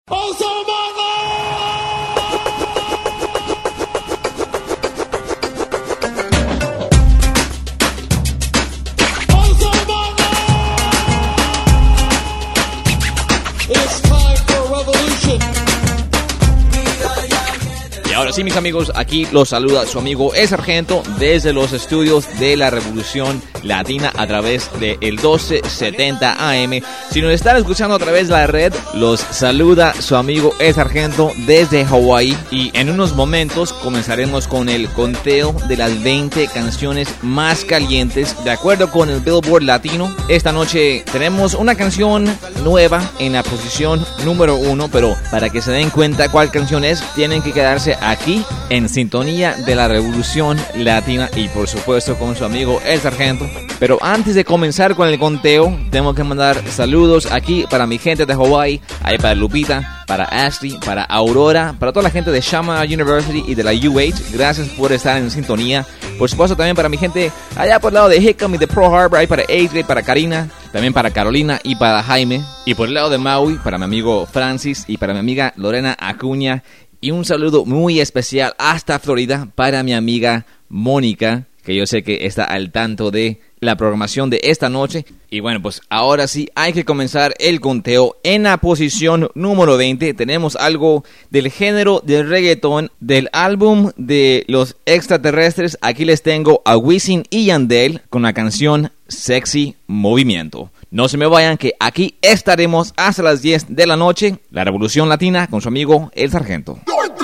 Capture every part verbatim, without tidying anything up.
Ahora sí, mis amigos, aquí los saluda su amigo El Sargento desde los estudios de la Revolución Latina a través de el doce setenta A M. Si nos están escuchando a través de la red, los saluda su amigo El Sargento desde Hawái. Y en unos momentos comenzaremos con el conteo de las veinte canciones más calientes de acuerdo con el Billboard Latino. Esta noche tenemos una canción nueva en la posición número uno, pero para que se den cuenta cuál canción es, tienen que quedarse aquí en sintonía de la Revolución Latina y por supuesto con su amigo El Sargento. Pero antes de comenzar con el conteo, tengo que mandar saludos aquí para mi gente de Hawái, ahí para Lupita, para Ashley, para Aurora, para toda la gente de Chaminade University y de la U H. Gracias por estar en sintonía. Por supuesto también para mi gente allá por el lado de Hickam y de Pearl Harbor, ahí para Adrian, para Karina, también para Carolina y para Jaime. Y por el lado de Maui, para mi amigo Francis y para mi amiga Lorena Acuña. Y un saludo muy especial hasta Florida para mi amiga Mónica, que yo sé que está al tanto de la programación de esta noche. Y bueno, pues ahora sí hay que comenzar el conteo. En la posición número veinte tenemos algo del género de reggaetón del álbum de Los Extraterrestres. Aquí les tengo a Wisin y Yandel con la canción Sexy Movimiento. No se me vayan, que aquí estaremos hasta las diez de la noche. La Revolución Latina con su amigo El Sargento.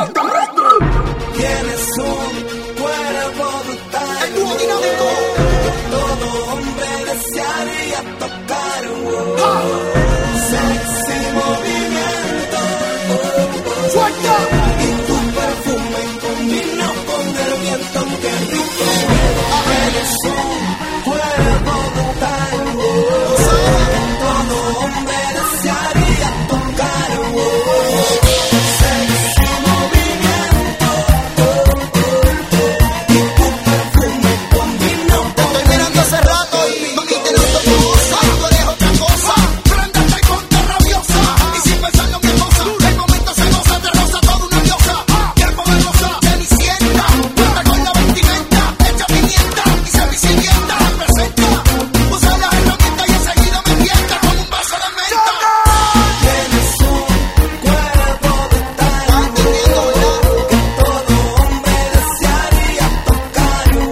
Tienes un cuerpo brutal, el dúo dinámico. Todo hombre desearía tocar un sexy movimiento. Suelta. Y tu perfume combina con el viento, que rico. Eres un cuerpo brutal. Todo hombre desearía tocar un sexy movimiento. Y tu perfume combina. Te estoy mirando hace rato y mami te noto hermosa. Tú eres otra cosa. Préndete y ponte rabiosa. Y sin pensarlo mi hermosa, el momento se goza, te roza toda una diosa. Qué poderosa, cenicienta. Vuelve con la vestimenta, hecha pimienta y cenicienta. Presenta, usa las herramientas y enseguida me tienta con un vaso de menta. Tienes un cuerpo brutal, entendiendo, ¿verdad? Que todo hombre desearía tocar un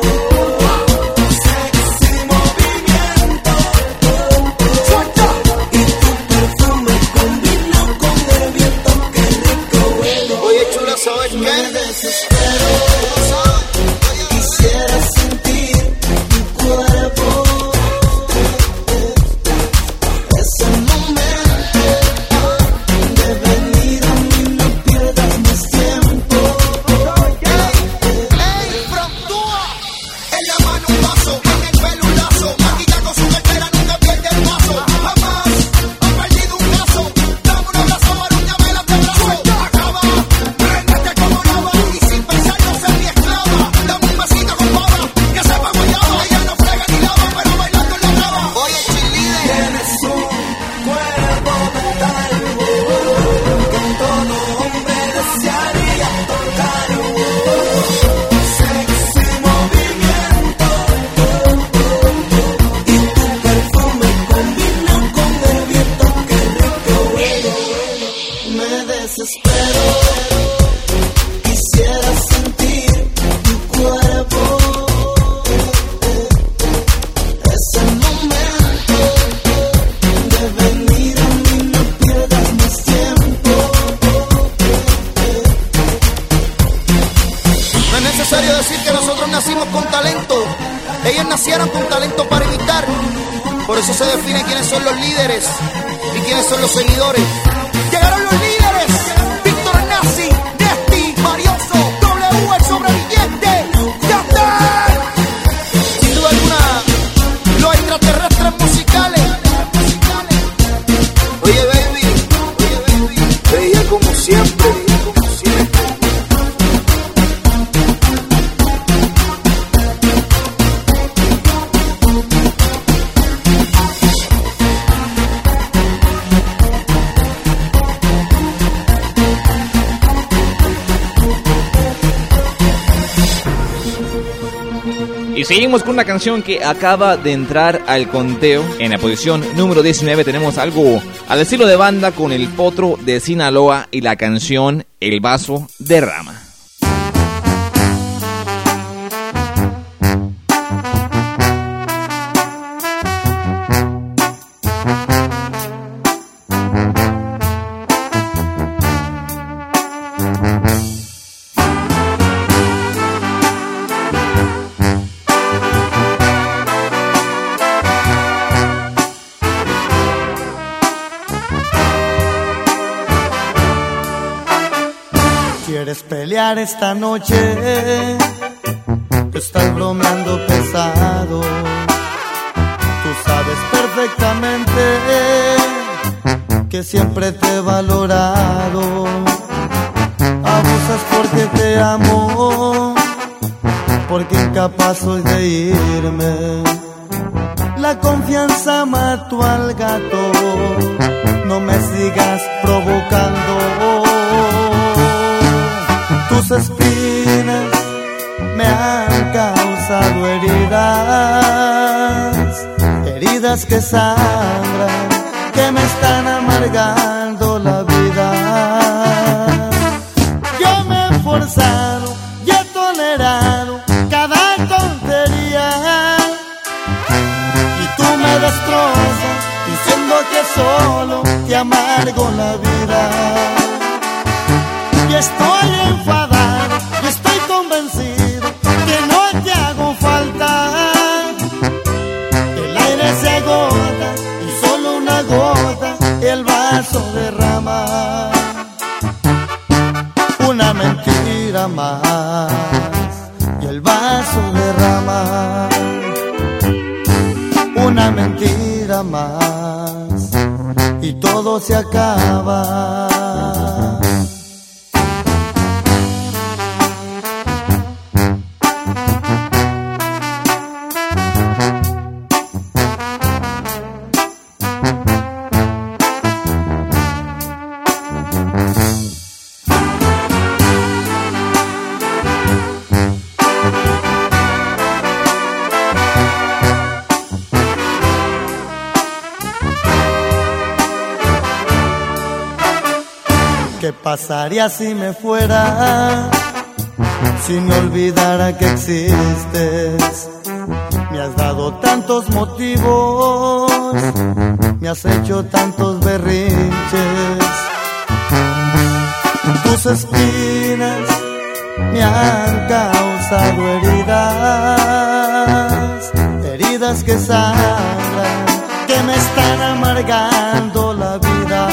sexy movimiento. Suelta. Y tu perfume combina con el viento, que rico huele. Oye, chula, ¿sabes qué? Me desespero, quisiera sentir tu cuerpo. Ese momento de venir a mí, no pierdas más tiempo. Ey, frontúa. En la mano un vaso, en el pelo un lazo. Maquilla con su cartera, nunca pierde el paso. Jamás ha perdido un caso. Dame un abrazo, arúñame el antebrazo. Acaba, préndete como lava. Y sin pensarlo ser mi esclava. Dame un vasito con baba, que sepa guayaba. Ella no frega ni lava, pero bailando en la traba. Oye, chilide, tienes un cuerpo brutal, que todo hombre desearía tocar un sexy movimiento. Y tu perfume combina con el viento, que rico huele. Me desespero, quisiera sentir tu cuerpo. Ese momento de venir a mí, no pierdas más tiempo. No es necesario decir que nosotros nacimos con talento. Ellos nacieron con talento para imitar. Por eso se define quiénes son los líderes y quiénes son los seguidores. Llegaron los líderes: Víctor Nazi, Nesti, Marioso, W, el sobreviviente, Yandel. Sin duda alguna, los extraterrestres musicales. Oye, baby, oye, baby, veía como siempre, como siempre. Y seguimos con una canción que acaba de entrar al conteo. En la posición número diecinueve tenemos algo al estilo de banda con El Potro de Sinaloa y la canción El Vaso de Rama. ¿Quieres pelear esta noche? Te estás bromeando pesado. Tú sabes perfectamente que siempre te he valorado. Abusas porque te amo, porque incapaz soy de irme. La confianza mató al gato, no me sigas provocando. Tus espinas me han causado heridas, heridas que sangran, que me están amargando la vida. Yo me he forzado y he tolerado cada tontería, y tú me destrozas diciendo que solo te amargo la vida. Y estoy enfadado, y estoy convencido que no te hago falta. El aire se agota y solo una gota el vaso derrama. Una mentira más y el vaso derrama. Una mentira más y todo se acaba. ¿Qué pasaría si me fuera? Si me olvidara que existes. Me has dado tantos motivos, me has hecho tantos berrinches. Tus espinas me han causado heridas, heridas que sangran, que me están amargando la vida.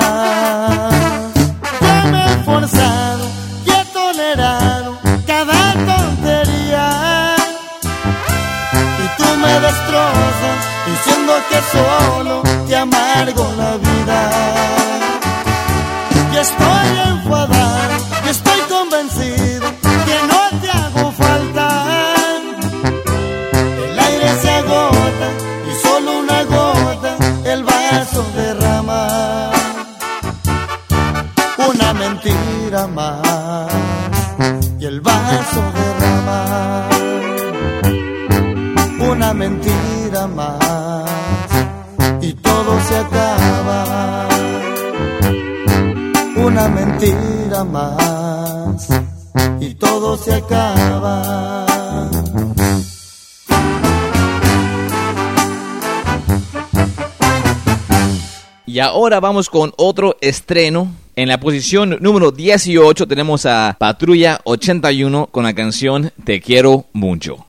Forzado y he tolerado cada tontería, y tú me destrozas diciendo que solo te amargo la vida. Y estoy enfadado y estoy convencido que no te hago falta. El aire se agota y solo una gota el vaso derrama. Una mentira más y el vaso derrama. Una mentira más y todo se acaba. Una mentira más y todo se acaba. Y ahora vamos con otro estreno. En la posición número dieciocho tenemos a Patrulla ochenta y uno con la canción Te Quiero Mucho.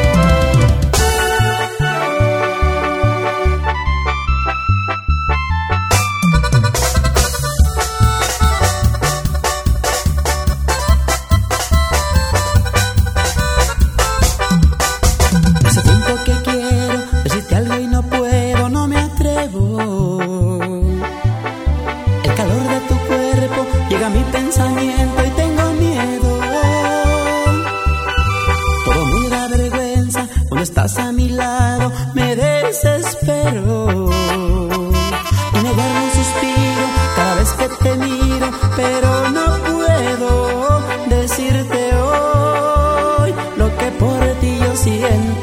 Hace tiempo que quiero decirte algo y no puedo, no me atrevo. El calor de tu cuerpo llega a mi pensamiento y tengo miedo. Todo me da vergüenza cuando estás a mi lado, me desespero. Y me agarro un suspiro cada vez que te miro, pero no puedo decirte hoy lo que por ti yo siento.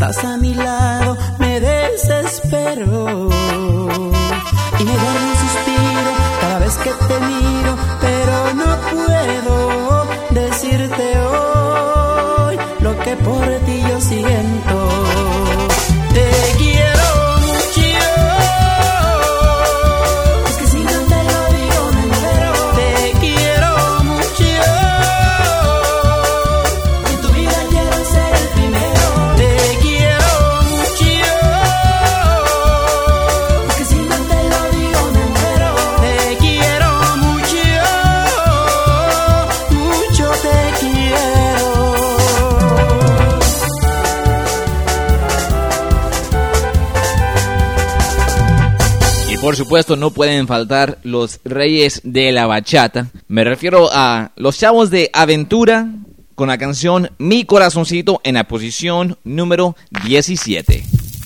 estás a mi lado me desespero. Y me agarra un suspiro cada vez que te miro, pero no puedo decirte hoy lo que por ti yo siento. Te quiero mucho, es que si no te lo digo me muero. Te quiero mucho, en tu vida quiero ser el primero. Te quiero mucho, es que si no te lo digo me muero. Te quiero mucho, mucho te quiero. Por supuesto, no pueden faltar los reyes de la bachata. Me refiero a los chavos de Aventura con la canción Mi Corazoncito en la posición número diecisiete.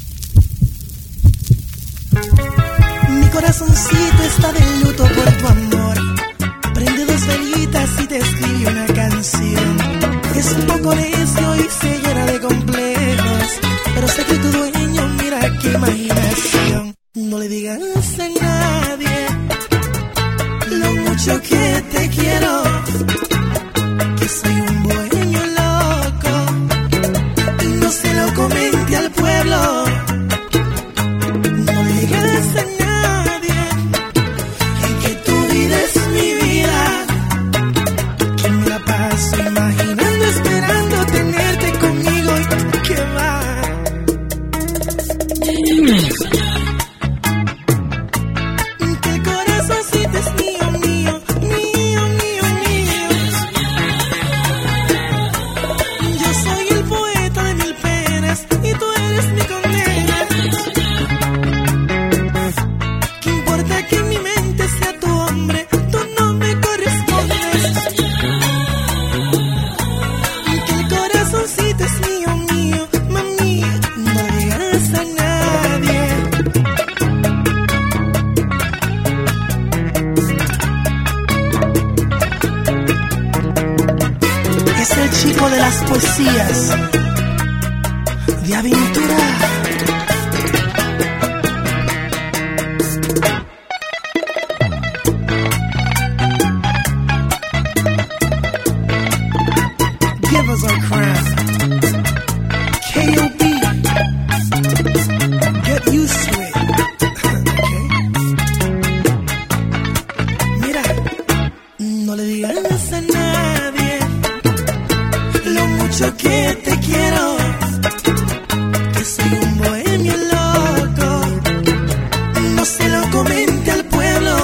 Mi corazoncito está de luto por tu amor. Prende dos velitas y te escribe una canción. Es un poco necio y se llena de complejos, pero sé que tu dueño, mira qué imaginación. No le digas a nadie lo mucho que te quiero, que soy un bohemio loco, y no se lo comente al pueblo. No le digas a nadie que tu vida es mi vida, que me la paso imaginando, esperando tenerte conmigo y que va. De las poesías de Aventura. Give us our crown. K O B. Get used to it. Okay. Mira, no le digas a nadie lo mucho que te quiero, que soy un bohemio loco, no se lo comente al pueblo.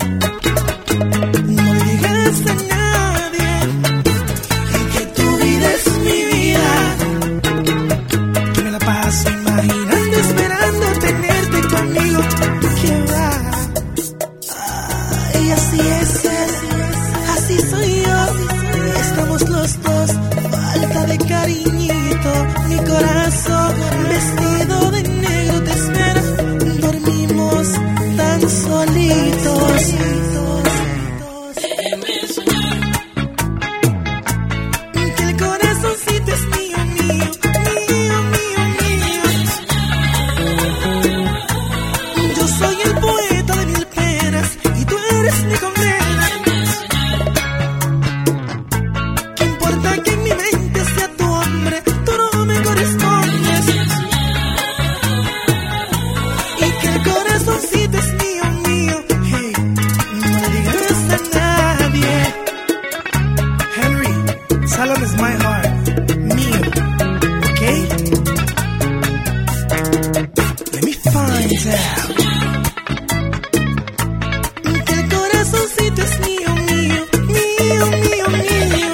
No le digas a nadie que tu vida es mi vida, que me la paso imaginando, esperando tenerte conmigo, que va. Ay, así es, así soy yo, estamos los dos. Falta de cariñito, mi corazón vestido de negro te espera. Dormimos tan solitos. Que el corazoncito es mío, mío, mío, mío, mío. Yo soy el poeta de mil penas y tú eres mi condena. ¿Qué importa que en mi mente sea tu hombre? Tú no me correspondes. Y que el corazoncito es mío, mío. Hey, no le digas a nadie. Henry, Salem is my heart, mío. Okay? Let me find out. Que el corazoncito es mío, mío, mío, mío, mío.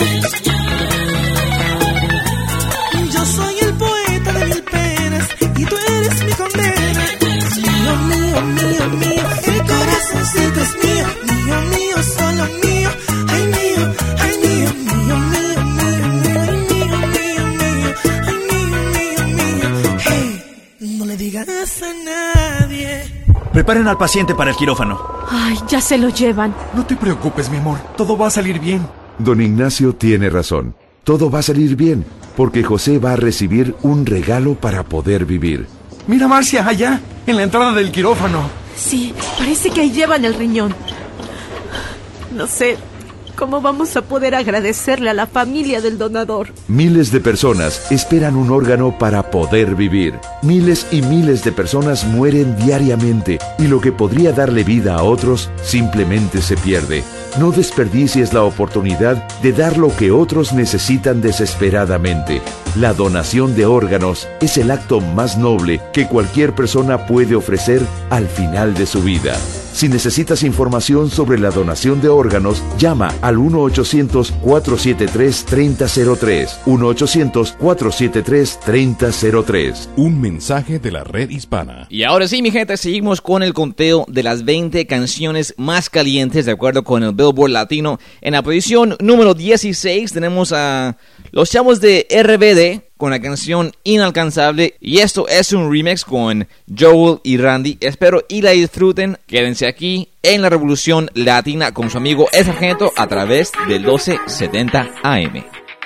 Yo soy el poeta de mil penas y tú eres mi condena. Mío, mío, mío, mío. El corazoncito es mío, mío, mío, solo mío. Ay, mío, ay, mío, mío, mío, mío, mío, ay, mío, mío, mío, ay, mío, mío, mío. Hey, no le digas a nadie. Preparen al paciente para el quirófano. Ay, ya se lo llevan. No te preocupes, mi amor. Todo va a salir bien. Don Ignacio tiene razón. todo va a salir bien, porque José va a recibir un regalo para poder vivir. Mira, Marcia, allá, en la entrada del quirófano. Sí, parece que ahí llevan el riñón. No sé cómo vamos a poder agradecerle a la familia del donador. Miles de personas esperan un órgano para poder vivir. Miles y miles de personas mueren diariamente y lo que podría darle vida a otros simplemente se pierde. No desperdicies la oportunidad de dar lo que otros necesitan desesperadamente. La donación de órganos es el acto más noble que cualquier persona puede ofrecer al final de su vida. Si necesitas información sobre la donación de órganos, llama al uno ochocientos, cuatro siete tres, tres cero cero tres. uno ochocientos, cuatro siete tres, tres cero cero tres. Un mensaje de la Red Hispana. Y ahora sí, mi gente, seguimos con el conteo de las veinte canciones más calientes de acuerdo con el Billboard Latino. En la posición número dieciséis tenemos a los chavos de R B D con la canción Inalcanzable, y esto es un remix con Joel y Randy. Espero y la disfruten. Quédense aquí en la Revolución Latina con su amigo El Sargento a través del doce setenta A M.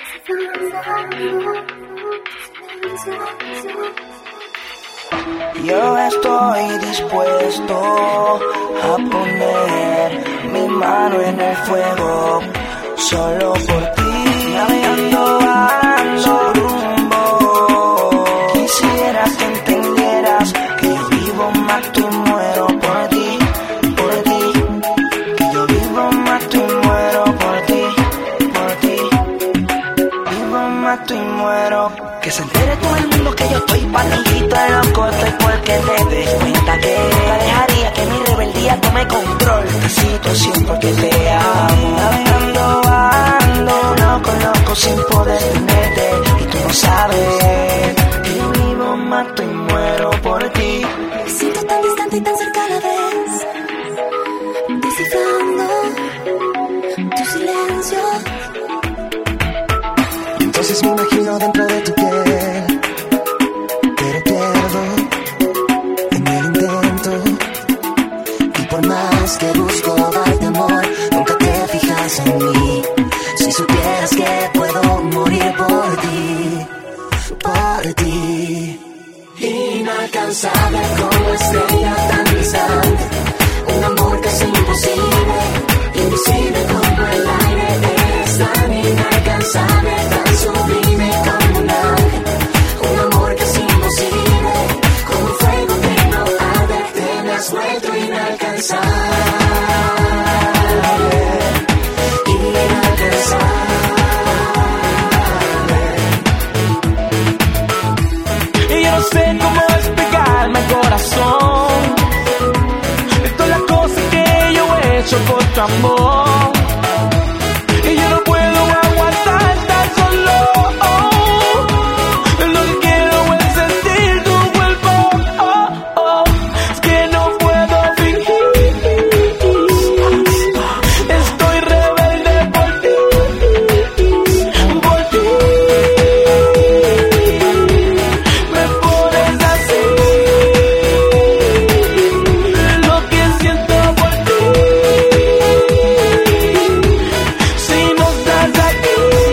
Yo estoy dispuesto a poner mi mano en el fuego solo por ti, navegando ando rumbo. Quisiera que entendieras que yo vivo, mato y muero por ti, por ti. Que yo vivo, mato y muero por ti, por ti. Vivo, mato y muero. Que se entere todo el mundo que yo estoy paradito loco, estoy porque te des cuenta que la dejaría que mi rebeldía tome control de situación porque te amo. Navegando ando, loco, loco, sin poder tenerte, y tú no sabes que yo vivo, mato y muero por ti. Me siento tan distante y tan cerca a la vez, descifrando tu silencio. Entonces me imagino dentro de tu piel, pero pierdo en el intento. Y por más que busco darte amor, nunca te fijas en mí. Si supieras que puedo morir por ti, por ti. Inalcanzable como estrella tan distante, un amor casi imposible, invisible como el aire. Eres tan inalcanzable, tan sublime como un ángel, un amor casi imposible, como un fuego que no arde. Te me has vuelto inalcanzable, inalcanzable. Y yo no sé cómo explicarme, corazón, de todas las cosas que yo he hecho por tu amor. Y yo no puedo aguantar tan solo. Oh, lo que quiero es sentir tu cuerpo. Oh, oh, es que no puedo fingir. Estoy rebelde por ti, por ti. Me pones así, lo que siento por ti. Si no estás aquí,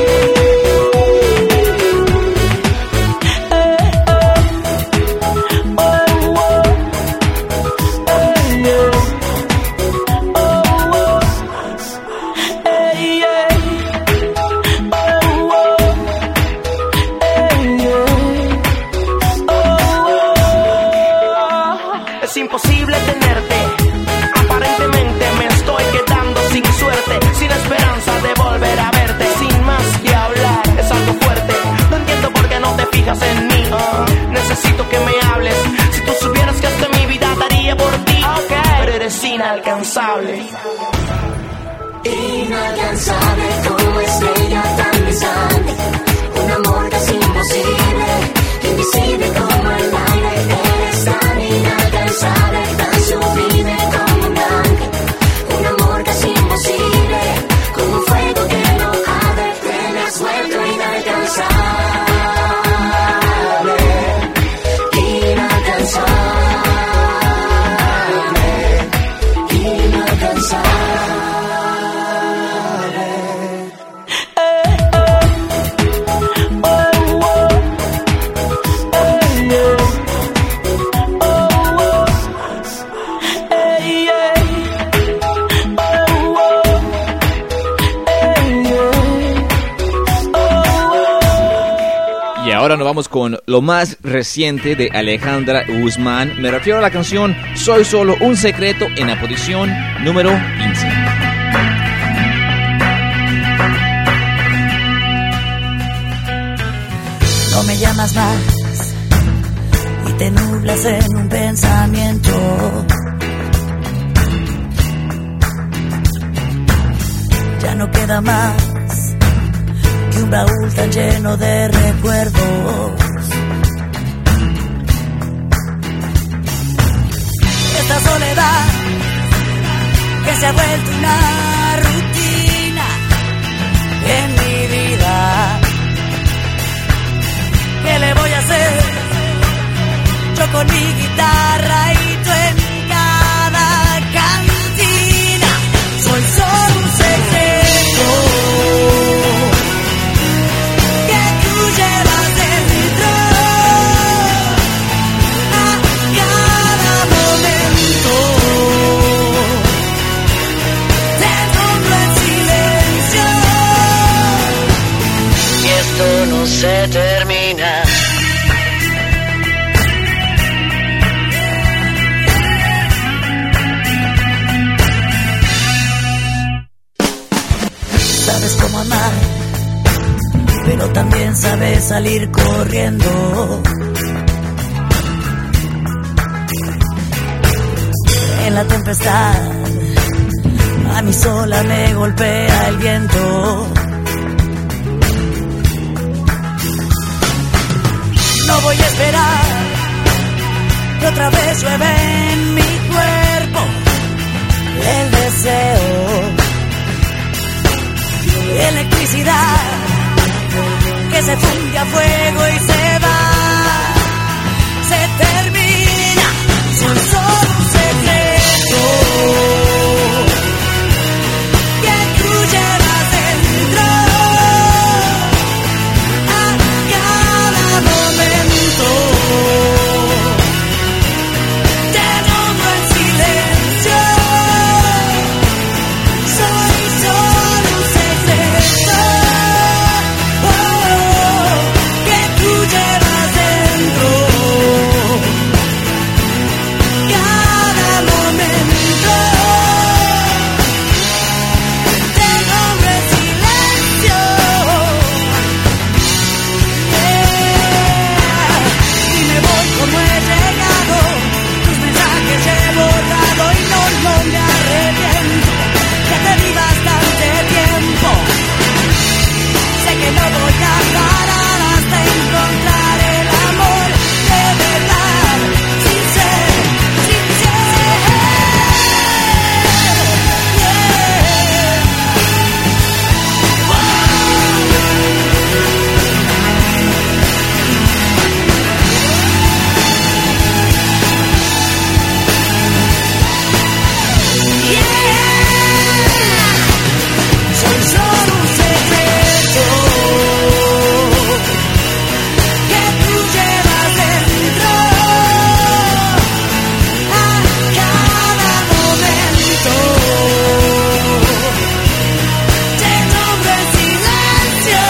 eh, eh, oh, oh, eh, yeah. Oh, oh, eh, yeah. Oh, oh, eh, yeah. Oh, oh. Es imposible tenerte, aparentemente me estoy quedando sin suerte, sin esperanza de volver a verte, sin más que hablar, es algo fuerte. No entiendo por qué no te fijas en mí. uh, Necesito que me hables. Si tú supieras que hasta mi vida daría por ti, okay. Pero eres inalcanzable, Inalcanzable como estrella tan distante, un amor casi imposible, invisible como el aire. Eres tan inalcanzable, tan sublime como un ángel, un amor casi imposible, como un fuego que no arde. Te me has vuelto inalcanzable, inalcanzable, inalcanzable. eh, eh. vamos con lo más reciente de Alejandra Guzmán. Me refiero a la canción Soy Solo un Secreto en la posición número quince. No me llamas más y te nublas en un pensamiento. Ya no queda más que un baúl tan lleno de recuerdos. Esta soledad que se ha vuelto una rutina en mi vida. ¿Qué le voy a hacer? Yo con mi guitarra y tú en cada cantina. Soy solo un secreto que tú llevas dentro. A cada momento te nombro en silencio. Y esto no se termina. Sabes cómo amar, pero también sabes salir corriendo. En la tempestad, a mí sola me golpea el viento. No voy a esperar que otra vez llueve en mi cuerpo el deseo. Electricidad que se funde a fuego y se va, se termina. Soy solo un secreto que tú llevas dentro. A cada momento te nombro en silencio. Soy solo un secreto, oh, que tú llevas dentro. Cada momento te nombro en silencio. Yeah. Y me voy como he llegado, tus mensajes he borrado y no, no me arrepiento. Ya te di bastante tiempo. Sé que no voy a parar hasta encontrar el amor de verdad, sincero, sincero. Soy solo un secreto que tú llevas dentro. A cada momento te nombro en silencio.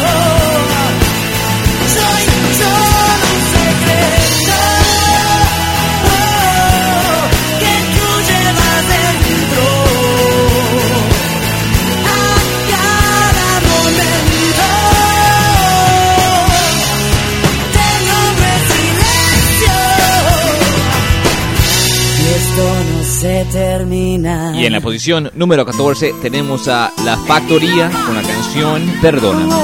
Soy solo un secreto, oh, que tú llevas dentro. A cada momento te nombro en silencio. Y esto no se termina. Y en la posición número catorce tenemos a La Factoría con la canción Perdóname.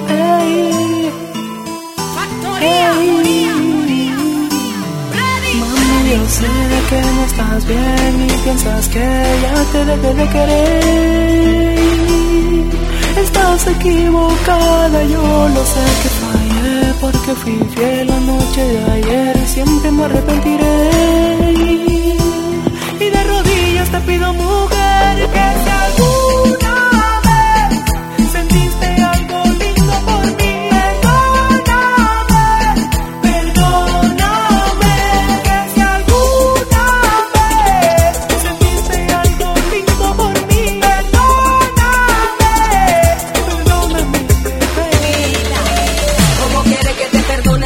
Mami, yo sé que no estás bien y piensas que ya te dejé de querer. Estás equivocada, yo lo sé que fallé porque fui fiel la noche de ayer y siempre me arrepentiré. Y de rodillas te pido, mujer, que si alguna vez sentiste algo lindo por mí, perdóname, perdóname. Que si alguna vez sentiste algo lindo por mí, perdóname, perdóname, bebé. ¿Cómo quieres que te perdone?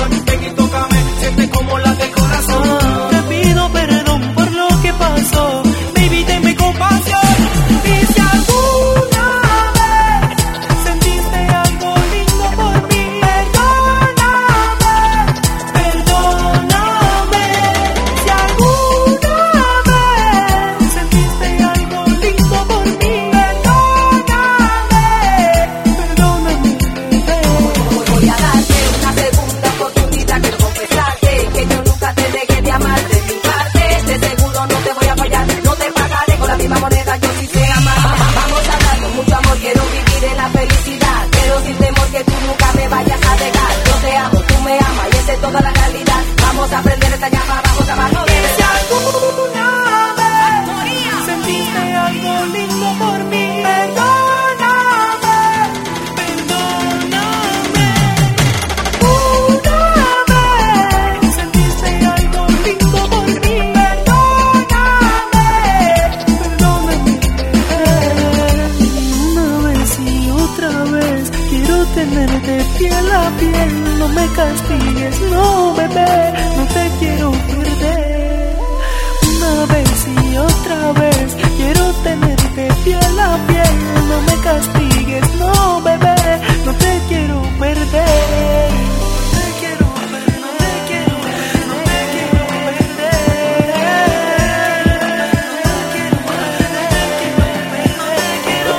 pasión. Ven y tócame, siente como late el corazón. Te pido perdón por lo que pasó, baby, tenme compasión. Y si alguna vez sentiste algo lindo por mí, perdóname, perdóname. Si alguna vez sentiste algo lindo por mí, perdóname, perdóname. Voy a darte una segunda oportunidad, quiero confesarte que yo nunca te dejé de amar. De mi parte, de seguro no te voy a fallar, no te pagaré con la misma moneda, yo sí sé amar. Vamos a dar con mucho amor, quiero vivir en la felicidad, pero sin temor que tú nunca me vayas a dejar. Yo te amo, tú me amas y esa es toda la realidad. Vamos a prender esta llama, vamos a amarnos de Si verdad. alguna vez sentiste algo lindo por mí, perdóname, perdóname. Una vez sentiste algo lindo por mí, perdóname, perdóname. Una vez y otra vez quiero tenerte piel a piel. No me castigues, no, bebé, no te quiero perder. Una vez y otra vez quiero tenerte piel a piel. No me castigues, no, bebé, no te quiero perder. No te quiero perder, no te quiero perder, no te quiero perder. No te quiero perder, no te quiero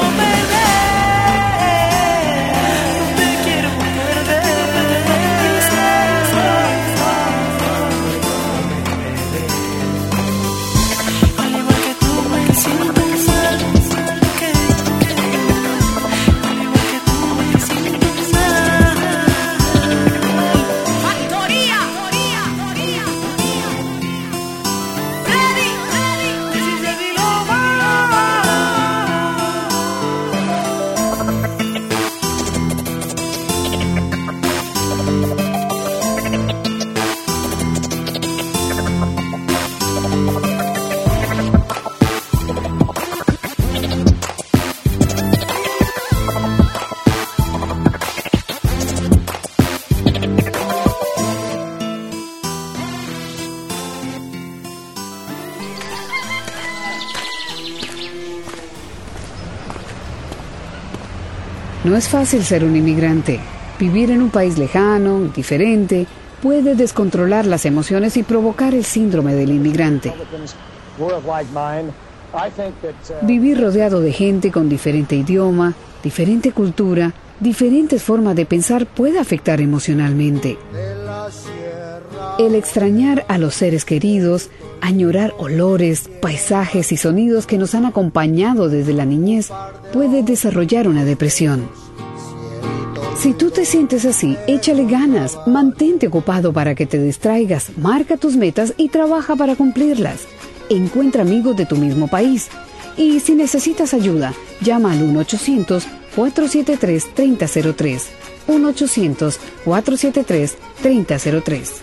perder. No te quiero perder. Al igual que tú me siento mal, que, que, al igual que tú me siento mal. Factoría, ready, ready. This is Eddie Loba. No es fácil ser un inmigrante. Vivir en un país lejano, diferente, puede descontrolar las emociones y provocar el síndrome del inmigrante. Vivir rodeado de gente con diferente idioma, diferente cultura, diferentes formas de pensar puede afectar emocionalmente. El extrañar a los seres queridos, añorar olores, paisajes y sonidos que nos han acompañado desde la niñez puede desarrollar una depresión. Si tú te sientes así, échale ganas, mantente ocupado para que te distraigas, marca tus metas y trabaja para cumplirlas. Encuentra amigos de tu mismo país. Y si necesitas ayuda, llama al uno ochocientos, cuatro siete tres, tres cero cero tres. uno ochocientos, cuatro siete tres, tres cero cero tres.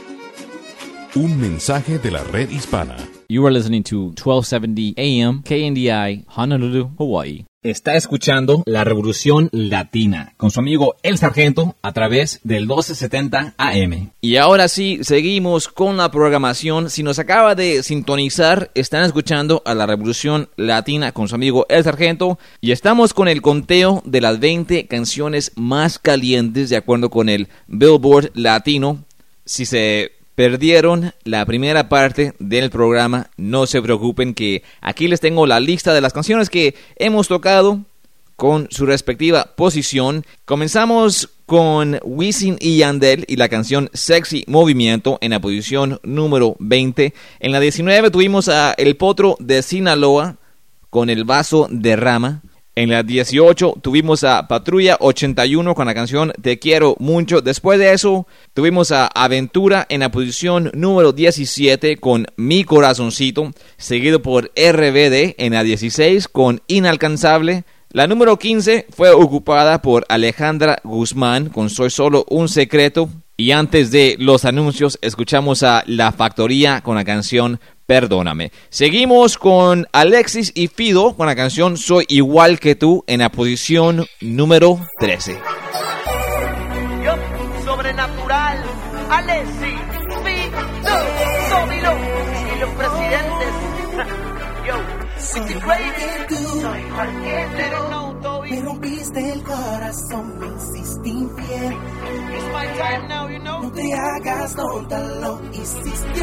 Un mensaje de la red hispana. You are listening to twelve seventy A M K N D I, Honolulu, Hawaii. Está escuchando La Revolución Latina con su amigo El Sargento a través del doce setenta A M. Y ahora sí, seguimos con la programación. Si nos acaba de sintonizar, están escuchando a La Revolución Latina con su amigo El Sargento. Y estamos con el conteo de las veinte canciones más calientes de acuerdo con el Billboard Latino. Si se perdieron la primera parte del programa, no se preocupen que aquí les tengo la lista de las canciones que hemos tocado con su respectiva posición. Comenzamos con Wisin y Yandel y la canción Sexy Movimiento en la posición número veinte. En la diecinueve tuvimos a El Potro de Sinaloa con El Vaso de Rama. En la dieciocho tuvimos a Patrulla ochenta y uno con la canción Te Quiero Mucho. Después de eso tuvimos a Aventura en la posición número diecisiete con Mi Corazoncito, seguido por R B D en la dieciséis con Inalcanzable. La número quince fue ocupada por Alejandra Guzmán con Soy Solo un Secreto. Y antes de los anuncios escuchamos a La Factoría con la canción Perdóname. Seguimos con Alexis y Fido con la canción Soy Igual que Tú en la posición número trece. Yo, sobrenatural, Alessi, Vito, Domino y los presidentes. Yo, with the greatest. Soy cualquier Me rompiste el corazón, me hiciste infiel. It's my time now, you know. No te hagas tonta, lo hiciste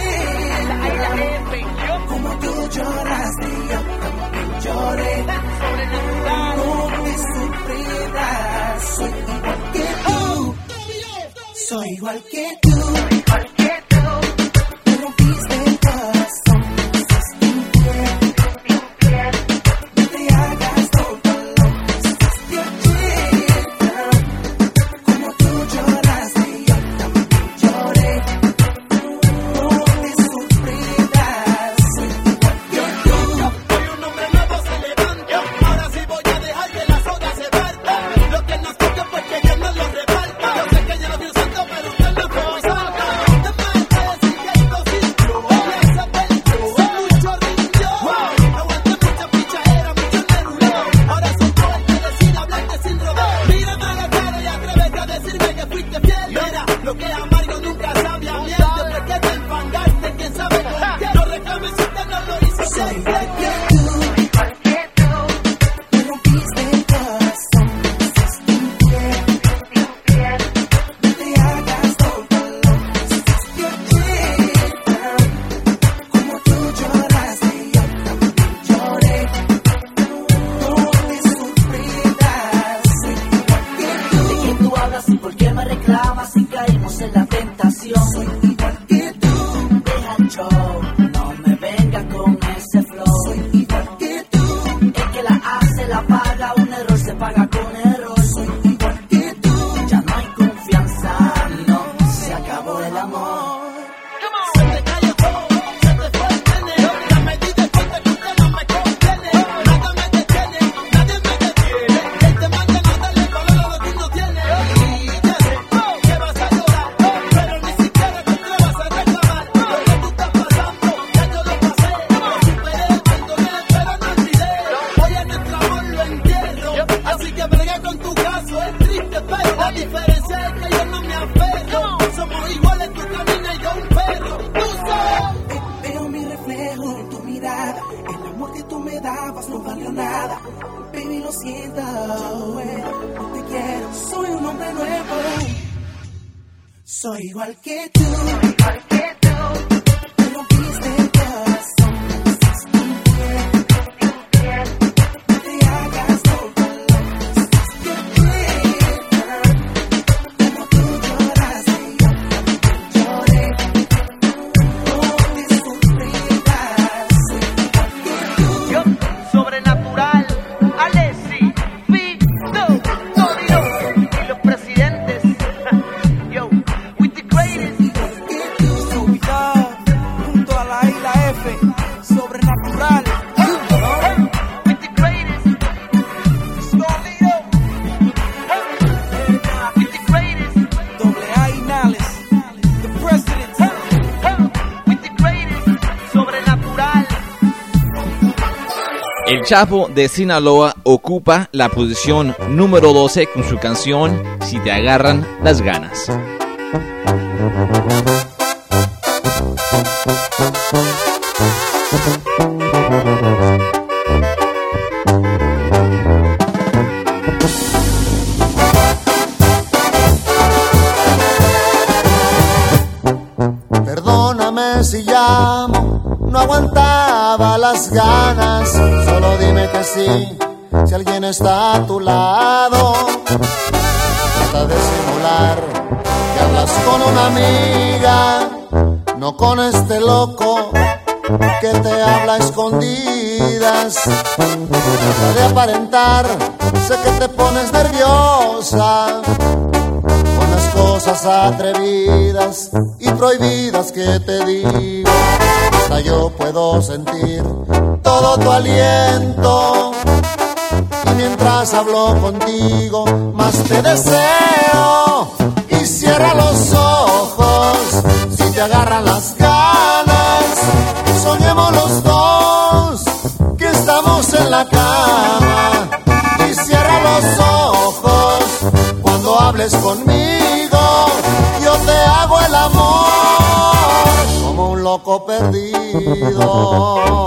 ayer. Como tú lloraste, yo también lloré. No te sufrirás, soy igual que tú. Soy igual que tú. Igual que tú. Me rompiste el corazón, me hiciste infiel. No te hagas tonta, lo hiciste ayer. Como tú lloraste, yo también lloré. No te sufrirás, soy igual que tú. Soy un hombre nuevo, se levanta. Ahora sí voy a dejar que la soga se parta. Lo que nos toca pues que yo no lo reparta. Yo sé que ya lo vi usando, pero usted no fue usando. De más que decir que hay cosito. Ella es apelto, son mucho riñón. Aguante mucha pichadera, mucho neruleo. Ahora soy yo el que decide hablarte sin rodeo. Mírame a la cara y atrévete a decirme que fuiste fiel. Mira, lo que es amargo nunca sabe a miel. Después que te enfangaste, quién sabe con qué. No reclames si usted no lo hizo. Soy igual que tú. Me rompiste el corazón, me hiciste infiel. No te hagas tonta, lo hiciste ayer. Como tú lloraste, yo también lloré. No te sufrirás, soy igual que tú. ¿De quién tú hablas y por qué me reclamas si caímos en la tentación? Soy igual que tú. Deja el show, no me venga con ese flow. Soy igual que tú. El que la hace la paga, un error se paga con error. Soy igual que tú. Ya no hay confianza, no, se acabó el amor. Se te cayó todo, se te fue el nene. Ya me di de cuenta que usted no me conviene. Nada me detiene, nadie me detiene. El tema que no darle color a lo que uno tiene. Y ya sé que vas a llorar, pero ni siquiera tú te vas a reclamar. Lo que tú estás pasando, ya yo lo pasé. Lo superé, perdoné, pero no olvidé. Hoy en nuestro amor lo entierro. Así que brega con tu caso, es triste, pero la diferencia es que yo no me aferro. Somos iguales, tú caminas y yo un perro. Tú sabes. Veo mi reflejo en tu mirada. El amor que tú me dabas no valió nada. Baby, lo siento, no te quiero. Soy un hombre nuevo. Soy igual que tú. Igual que tú. Me rompiste el corazón, me hiciste infiel. No te hagas tonta, lo hiciste ayer. Como tú lloraste, yo también lloré. No te sufrirás, soy igual que tú. Yo, sobrenatural, Alessi, Vito, Domino y los presidentes. Yo, with the greatest. Ubicado junto a la I y la F, sobrenatural. With the greatest. Domino. With the greatest. Doble A y Nales, the president. With the greatest. Sobrenatural. El Chapo de Sinaloa ocupa la posición número doce con su canción Si te agarran las ganas. Perdóname si llamo, no aguantaba las ganas. Solo dime que sí, si alguien está a tu lado. Trata de simular que hablas con una amiga, no con este loco que te habla a escondidas. Trata de aparentar, sé que te pones nerviosa con las cosas atrevidas y prohibidas que te digo. Hasta yo puedo sentir todo tu aliento, y mientras hablo contigo más te deseo. Y cierra los ojos si te agarran las ganas. Soñemos los dos que estamos en la cama. Y cierra los ojos cuando hables conmigo. Yo te hago loco perdido.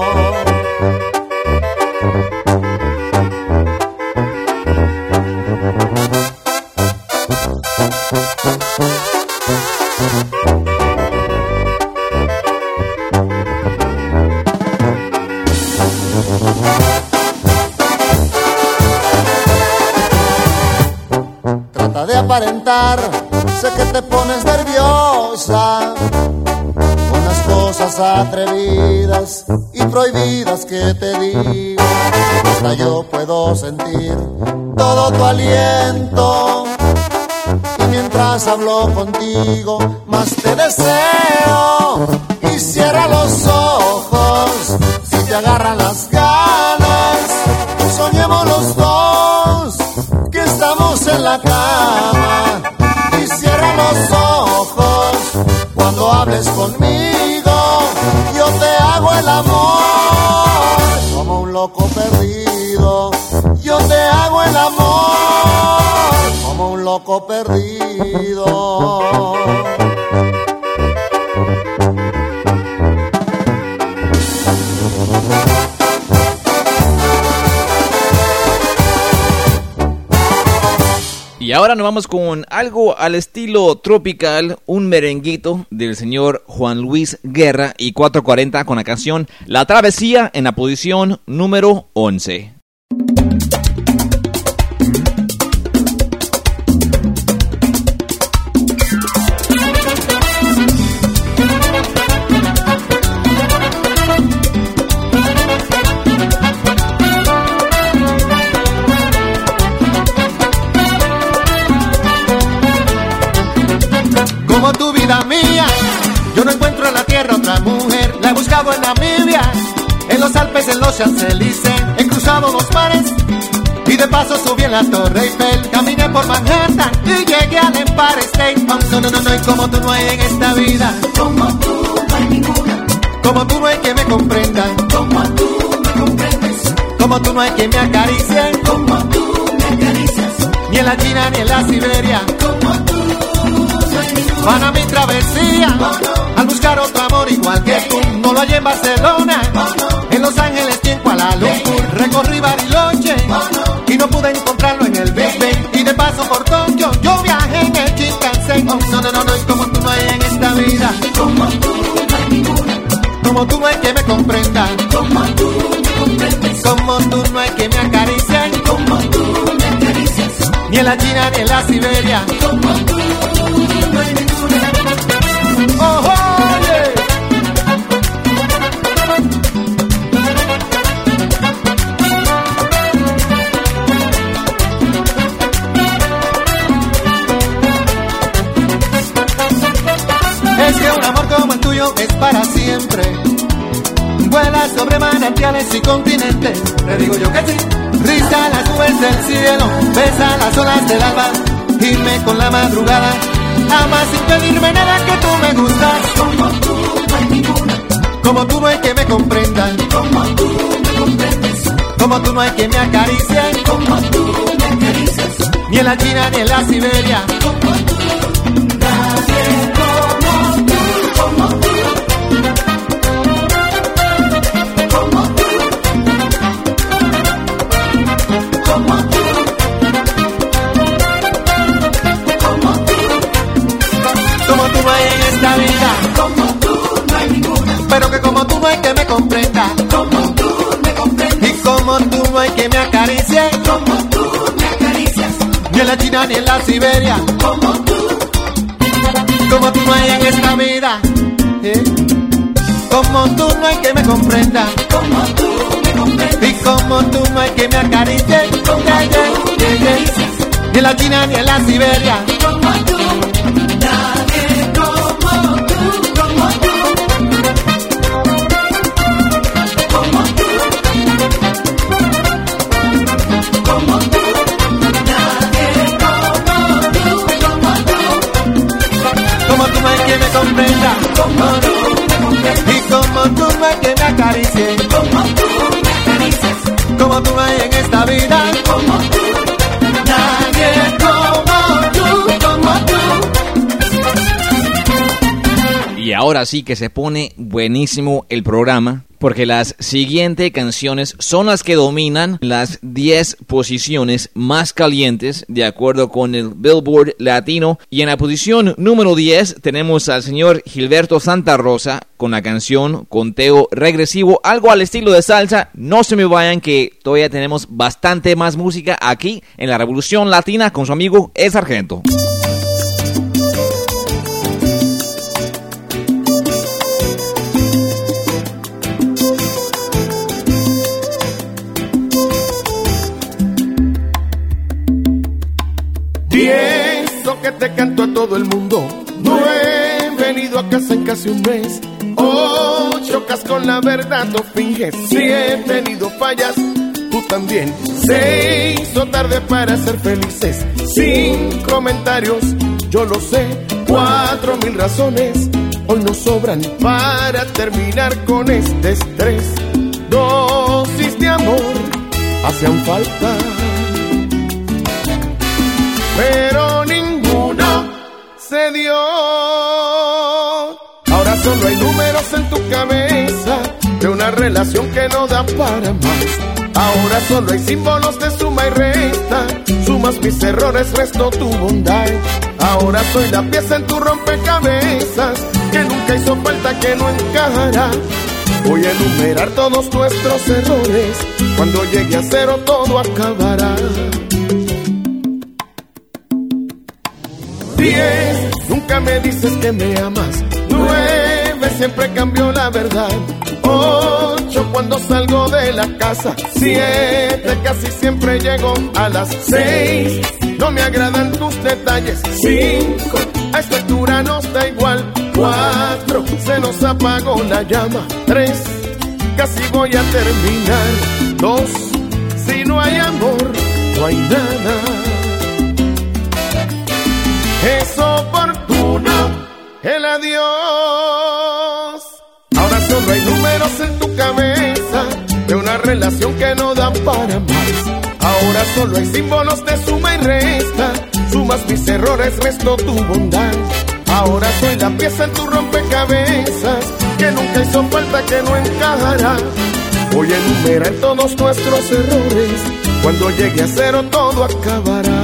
Trata de aparentar, sé que te pones nerviosa con las cosas atrevidas y prohibidas que te digo. Hasta yo puedo sentir todo tu aliento y mientras hablo contigo más te deseo. Y cierra los ojos si te agarran las ganas, soñemos los dos que estamos en la cama. Y cierra los ojos cuando hables conmigo, yo te hago el amor como un loco perdido. Yo te hago el amor como un loco perdido. Y ahora nos vamos con algo al estilo tropical, un merenguito del señor Juan Luis Guerra y cuatro cuarenta con la canción La Travesía en la posición número once. Como tu vida mía, yo no encuentro en la tierra otra mujer. La he buscado en Namibia, en los Alpes, en los Champs-Élysées. He cruzado los mares y de paso subí en la Torre Eiffel. Caminé por Manhattan y llegué al Empire State. Oh, no, no, no, no, y como tú no hay en esta vida. Como tú no hay ninguna. Como tú no hay que me comprenda. Como tú me comprendes. Como tú no hay que me acaricie. Como tú me acaricias. Ni en la China ni en la Siberia. Como tú. Van a mi travesía, oh, no. Al buscar otro amor igual que tú. No lo hallé en Barcelona, oh, no. En Los Ángeles y en Kuala Lumpur. Recorrí Bariloche, oh, no. Y no pude encontrarlo en el Big Ben. Y de paso por Tokio, yo viajé en el Shinkansen. Oh, no, no, no, no, y como tú no hay en esta vida. Como tú no hay ninguna. Como tú no hay que me comprenda. Como tú me comprendes. Como tú no hay que me acaricie. Como tú me acaricias. Ni en la China ni en la Siberia. Como tú no hay ninguna. Oh, oh, yeah. Es que un amor como el tuyo es para siempre. Vuela sobre manantiales y continentes. Te digo yo que sí. Risa las nubes del cielo, besa las olas del alba, gime con la madrugada. Amas sin pedirme nada, que tú me gustas. Como tú no hay ninguna. Como tú no hay que me comprendan. Como tú me comprendes. Como tú no hay que me acaricien. Como tú me acaricias. Ni en la China ni en la Siberia. Como tú. Nadie como tú. Como tú. Como tú. Como tú. Como tú no hay en esta vida. Como tú no hay ninguna. Pero que como tú no hay que me comprenda. Como tú me comprendes. Y como tú no hay que me acaricie. Como tú me acaricias. Ni en la China ni en la Siberia. Como tú. Como tú no hay en esta vida. ¿Eh? Como tú no hay que me comprenda. Como tú me comprendes. Y como tú no hay que me acaricie. Como yeah, yeah, tú me acaricias. Ni en la China ni en la Siberia. Como tú. Nadie como tú, como tú. Como tú. Como tú. Nadie como tú, como tú. Como tú no hay que me comprenda. Como tú me comprendes. Y como tú no hay que me acaricie. Como tú me acaricias. Como tú no hay en esta vida. Como tú. Nadie como tú, como tú. Y Y ahora sí que se pone buenísimo el programa, porque las siguientes canciones son las que dominan las diez posiciones más calientes de acuerdo con el Billboard Latino. Y en la posición número diez tenemos al señor Gilberto Santa Rosa con la canción Conteo Regresivo, algo al estilo de salsa. No se me vayan, que todavía tenemos bastante más música aquí en la Revolución Latina con su amigo El Sargento. Pienso que te canto a todo el mundo. No he venido a casa en casi un mes. Oh, chocas con la verdad, no finges. Si he tenido fallas, tú también. Se hizo tarde para ser felices. Sin comentarios, yo lo sé. Cuatro mil razones hoy nos sobran para terminar con este estrés. Dosis de amor hacían falta, pero ninguno se dio. Ahora solo hay números en tu cabeza de una relación que no da para más. Ahora solo hay símbolos de suma y resta. Sumas mis errores, resto tu bondad. Ahora soy la pieza en tu rompecabezas que nunca hizo falta, que no encajará. Voy a enumerar todos nuestros errores. Cuando llegue a cero todo acabará. Diez, nunca me dices que me amas. Nueve, siempre cambio la verdad. Ocho, cuando salgo de la casa. Siete, casi siempre llego a las seis. No me agradan tus detalles. Cinco, a esta altura nos da igual. Cuatro, se nos apagó la llama. Tres, casi voy a terminar. Dos, si no hay amor, no hay nada. Es oportuno el adiós. Ahora solo hay números en tu cabeza de una relación que no da para más. Ahora solo hay símbolos de suma y resta. Sumas mis errores, resto tu bondad. Ahora soy la pieza en tu rompecabezas que nunca hizo falta, que no encajará. Voy a enumerar todos nuestros errores. Cuando llegue a cero todo acabará.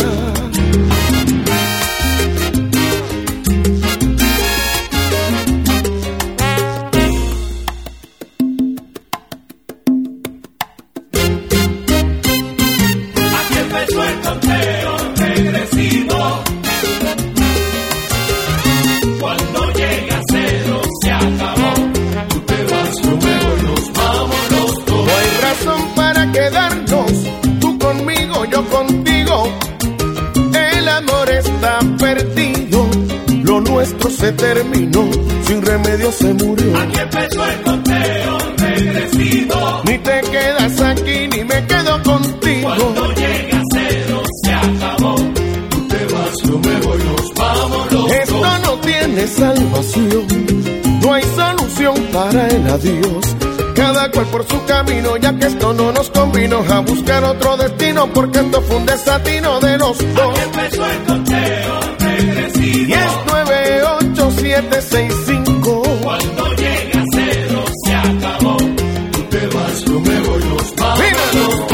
Se terminó, sin remedio se murió. Aquí empezó el conteo regresivo. Ni te quedas aquí, ni me quedo contigo. Cuando llegue a cero se acabó. Tú te vas, yo me voy, nos vamos los dos. Esto no tiene salvación, no hay solución para el adiós. Cada cual por su camino, ya que esto no nos convino. A buscar otro destino, porque esto fue un desatino de los dos. Aquí empezó el conteo regresivo. Y es nueve, ocho, siete, seis, cinco. Cuando llegue a cero se acabó. Tú te vas, yo me voy, nos vamos los dos.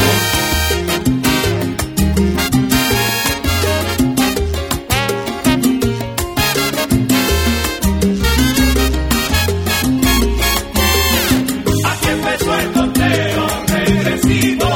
Aquí empezó el conteo regresivo.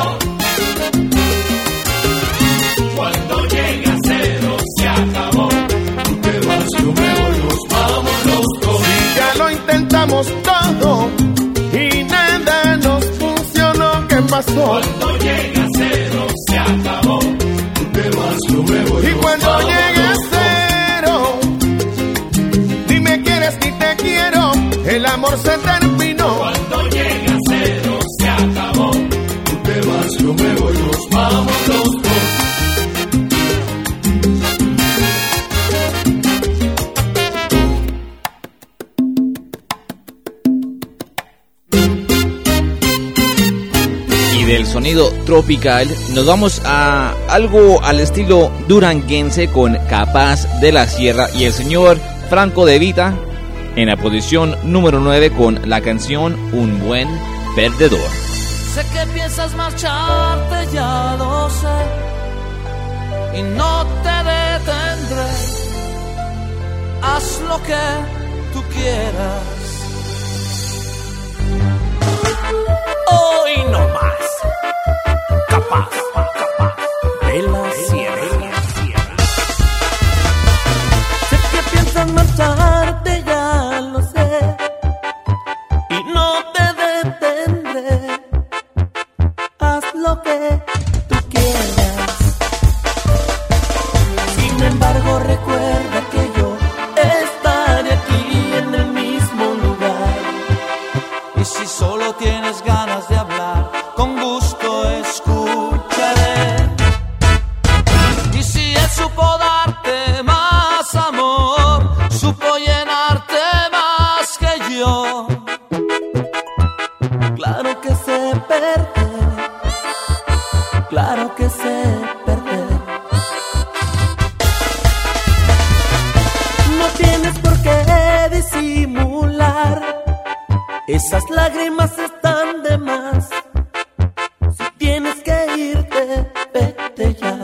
Cuando llegue a cero se acabó. Tú te vas, yo me voy, nos vamos los dos. Si ya lo intentamos todo y nada nos funcionó, ¿qué pasó? Cuando llegue a cero se acabó. Tú te vas, yo me voy. Y cuando llegue a cero, ni me quieres ni te quiero, el amor se terminó. Cuando llegue a cero se acabó. Tú te vas, yo me voy, nos vamos los dos. Del sonido tropical nos vamos a algo al estilo duranguense con Capaz de la Sierra y el señor Franco De Vita en la posición número nueve con la canción Un Buen Perdedor. Sé que piensas marcharte, ya lo sé, y no te detendré. Haz lo que tú quieras. Hoy no más. Capaz, capaz de la sierra. Sé que piensas marcharte, ya lo sé, y no te detendré. Haz lo que tú quieras. Sin embargo, recuerda que yo estaré aquí en el mismo lugar. Y si solo tienes ganas de hablar, con gusto escucharé. Y si él supo darte más amor, supo llenarte más que yo, claro que sé perder, claro que sé perder. No tienes por qué disimular, esas lágrimas están de más. Si tienes que irte, vete ya.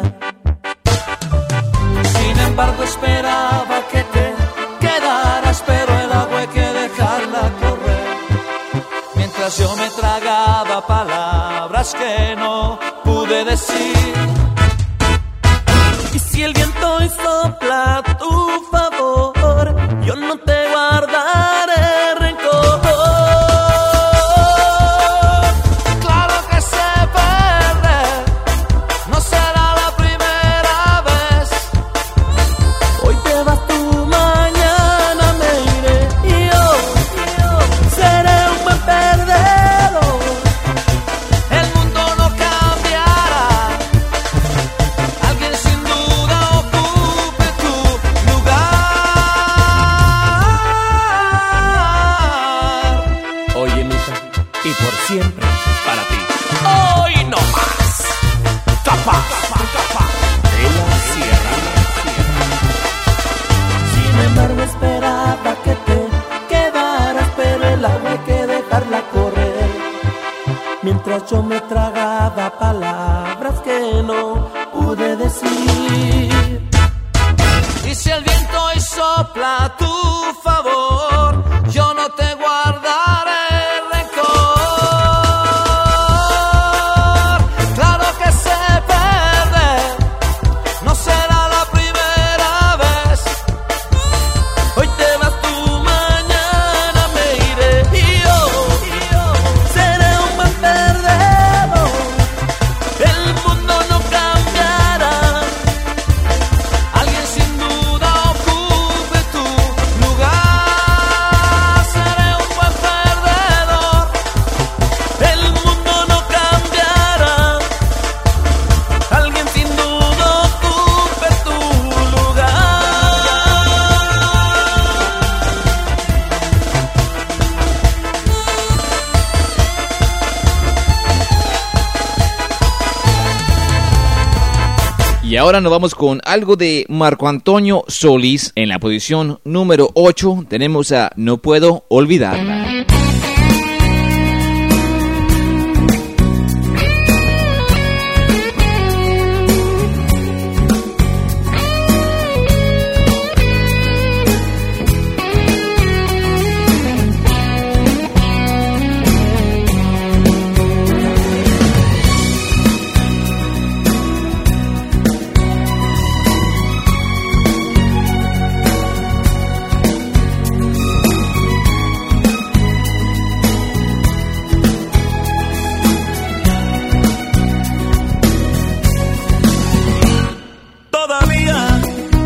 Sin embargo, esperaba que te quedaras, pero el agua hay que dejarla correr. Mientras yo me tragaba palabras que no pude decir. Y si el viento hoy sopla a tu favor, yo no te guardaré rencor. Claro que sé perder, no será la primera vez. Hoy te vas tú, mañana me iré, y yo, yo seré un buen perdedor. El mundo no cambiará, alguien sin duda ocupe tu lugar. Oye, mija, y por siempre para ti. Hoy no más. Capaz, capaz de la sierra. Sin embargo, esperaba que te quedaras, pero el agua hay que dejarla correr. Mientras yo me tragaba palabras que no pude decir. Y si el viento hoy sopla a tu favor, yo no te guardaré rencor. Claro que sé perder, no será la primera vez. Hoy te vas tú, mañana me iré, y yo, y yo seré un buen perdedor. El mundo no cambiará, alguien sin duda ocupe tu lugar. Seré un buen perdedor. El mundo no cambiará, alguien sin duda ocupe tu lugar. Y ahora nos vamos con algo de Marco Antonio Solís. En la posición número ocho tenemos a No Puedo Olvidarla. Todavía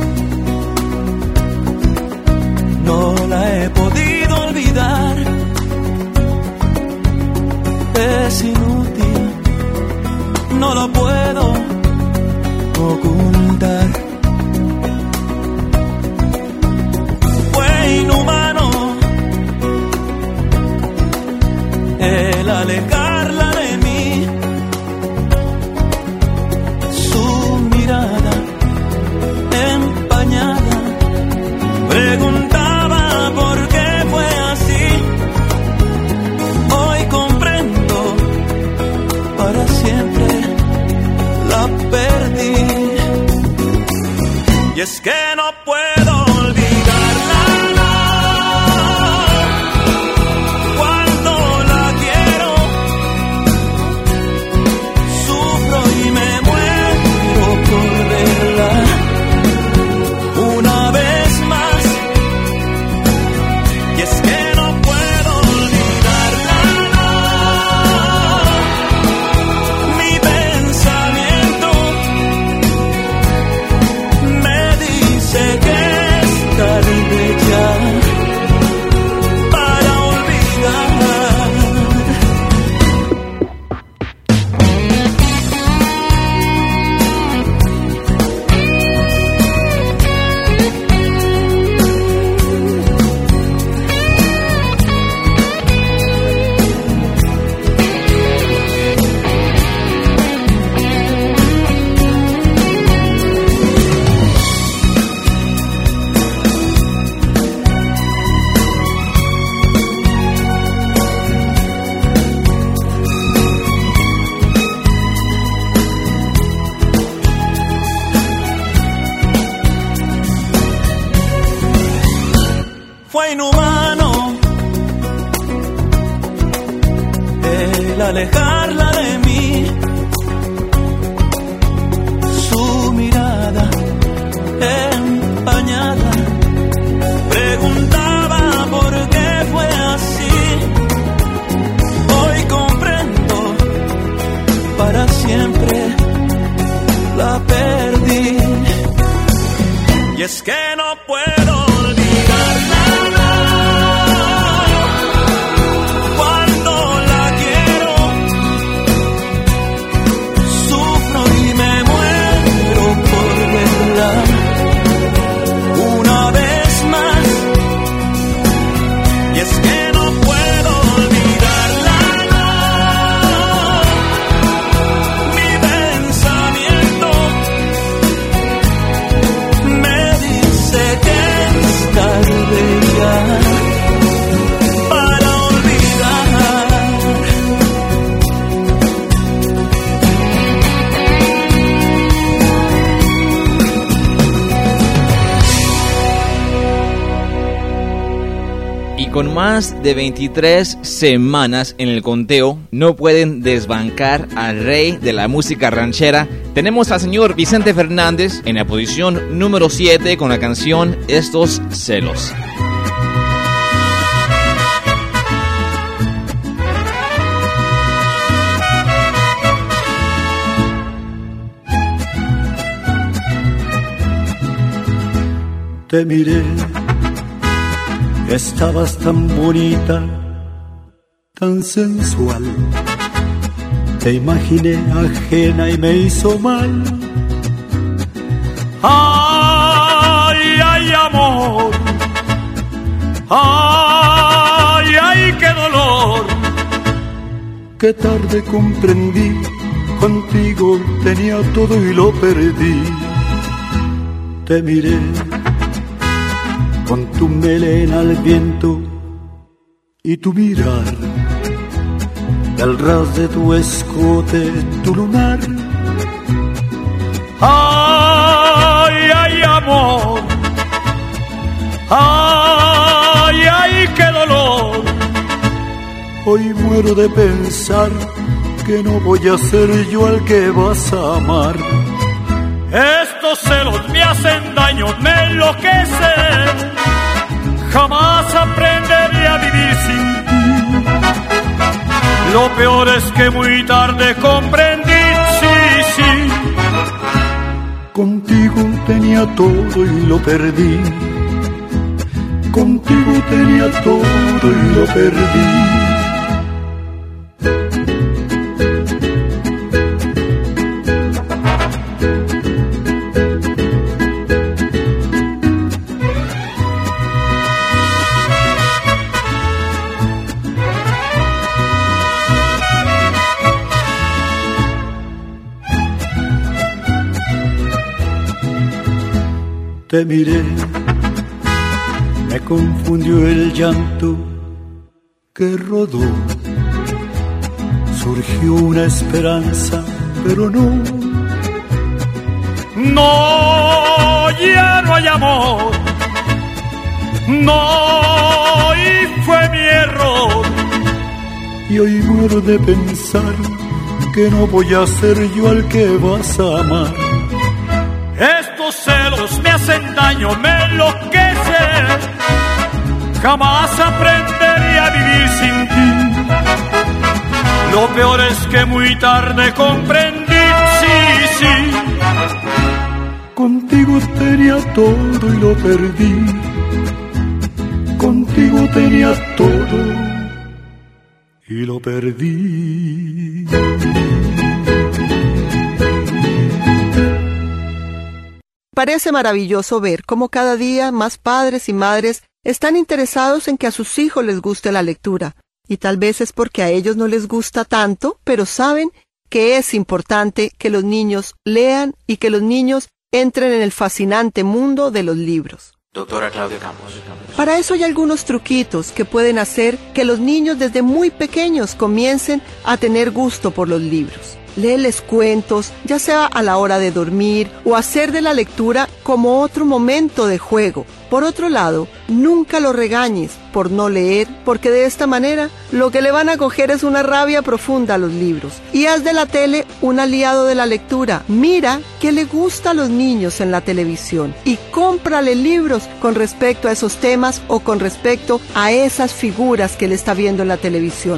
no la he podido olvidar. Es inútil, no lo puedo ocultar. Fue inhumano el alejarla de mí. Su mirada empañada preguntaba por qué alejarla de mí. Su mirada empañada preguntaba por qué fue así. Hoy comprendo, para siempre la perdí. Y es que no puedo olvidarla. Cuando la quiero, sufro y me muero por verla una vez más. Y es que no puedo olvidarla. Mi pensamiento me dice que es tarde ya para olvidar. Y con más de veintitrés semanas en el conteo, no pueden desbancar al rey de la música ranchera. Tenemos al señor Vicente Fernández en la posición número siete con la canción Estos Celos. Te miré, estabas tan bonita, tan sensual. Te imaginé ajena y me hizo mal. Ay, ay, amor. Ay, ay, qué dolor. Qué tarde comprendí, contigo tenía todo y lo perdí. Te miré con tu melena al viento y tu mirar, al ras de tu escote, tu lunar. Ay, ay, amor. Ay, ay, qué dolor. Hoy muero de pensar que no voy a ser yo el que vas a amar. Estos celos me hacen daño, me enloquecen. Jamás aprenderé a vivir sin ti. Lo peor es que muy tarde comprendí, sí, sí. Contigo tenía todo y lo perdí. Contigo tenía todo y lo perdí. Te miré, me confundió el llanto que rodó. Surgió una esperanza, pero no. No, ya no hay amor. No, y fue mi error. Y hoy muero de pensar que no voy a ser yo al que vas a amar. Estos celos me hacen daño, me enloquecen. Jamás aprenderé a vivir sin ti. Lo peor es que muy tarde comprendí, sí, sí. Contigo tenía todo y lo perdí. Contigo tenía todo y lo perdí. Parece maravilloso ver cómo cada día más padres y madres están interesados en que a sus hijos les guste la lectura. Y tal vez es porque a ellos no les gusta tanto, pero saben que es importante que los niños lean y que los niños entren en el fascinante mundo de los libros. Doctora Claudia Campos. Para eso hay algunos truquitos que pueden hacer que los niños desde muy pequeños comiencen a tener gusto por los libros. léeles cuentos, ya sea a la hora de dormir o hacer de la lectura como otro momento de juego. Por otro lado, nunca lo regañes por no leer, porque de esta manera lo que le van a coger es una rabia profunda a los libros. Y haz de la tele un aliado de la lectura. Mira qué le gusta a los niños en la televisión y cómprale libros con respecto a esos temas o con respecto a esas figuras que él está viendo en la televisión.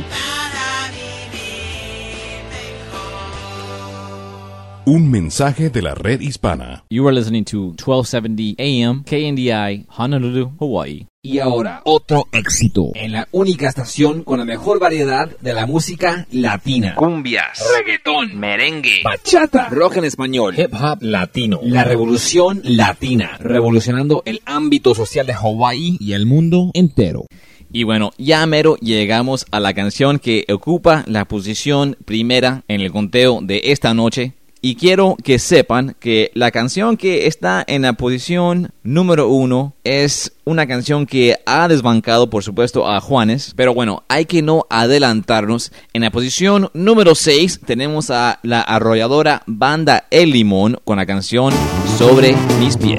Un mensaje de la red hispana. You are listening to twelve seventy A M K N D I, Honolulu, Hawaii. Y ahora, otro éxito en la única estación con la mejor variedad de la música latina. Cumbias, reggaetón, merengue, bachata, rock en español, hip hop latino. La revolución latina, revolucionando el ámbito social de Hawái y el mundo entero. Y bueno, ya mero llegamos a la canción que ocupa la posición primera en el conteo de esta noche. Y quiero que sepan que la canción que está en la posición número uno es una canción que ha desbancado, por supuesto, a Juanes. Pero bueno, hay que no adelantarnos. En la posición número seis tenemos a la arrolladora banda El Limón con la canción Sobre Mis Pies.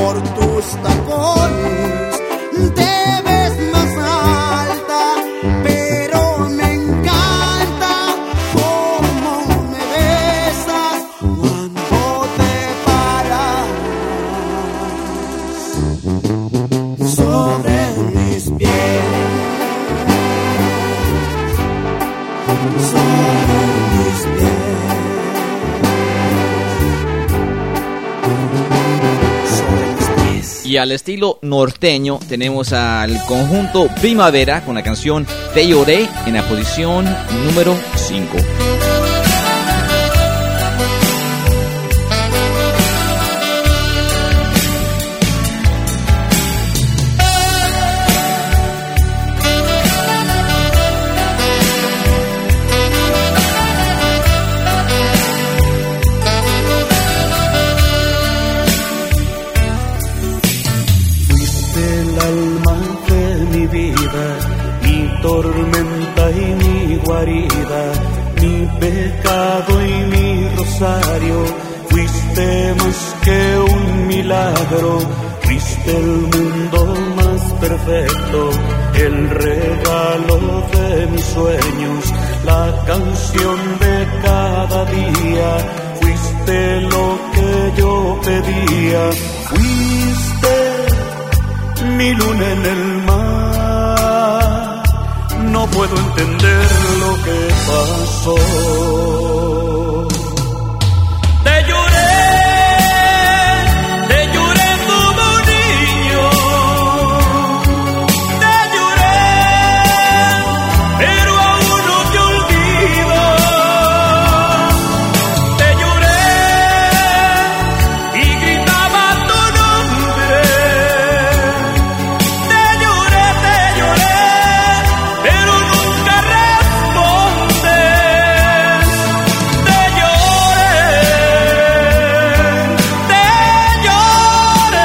Tacones, te ves más alta, Y al estilo norteño tenemos al conjunto Primavera con la canción Te Lloré en la posición número cinco. Tormenta y mi guarida, mi pecado y mi rosario, fuiste más que un milagro, fuiste el mundo más perfecto, el regalo de mis sueños, la canción de cada día, fuiste lo que yo pedía, fuiste mi luna en el mar. No puedo entender lo que pasó. Te lloré, te lloré como niño. Te lloré, pero aún no te olvido. Te lloré y gritaba tu nombre. Te lloré, te lloré. Pero nunca respondes, te lloré, te lloré.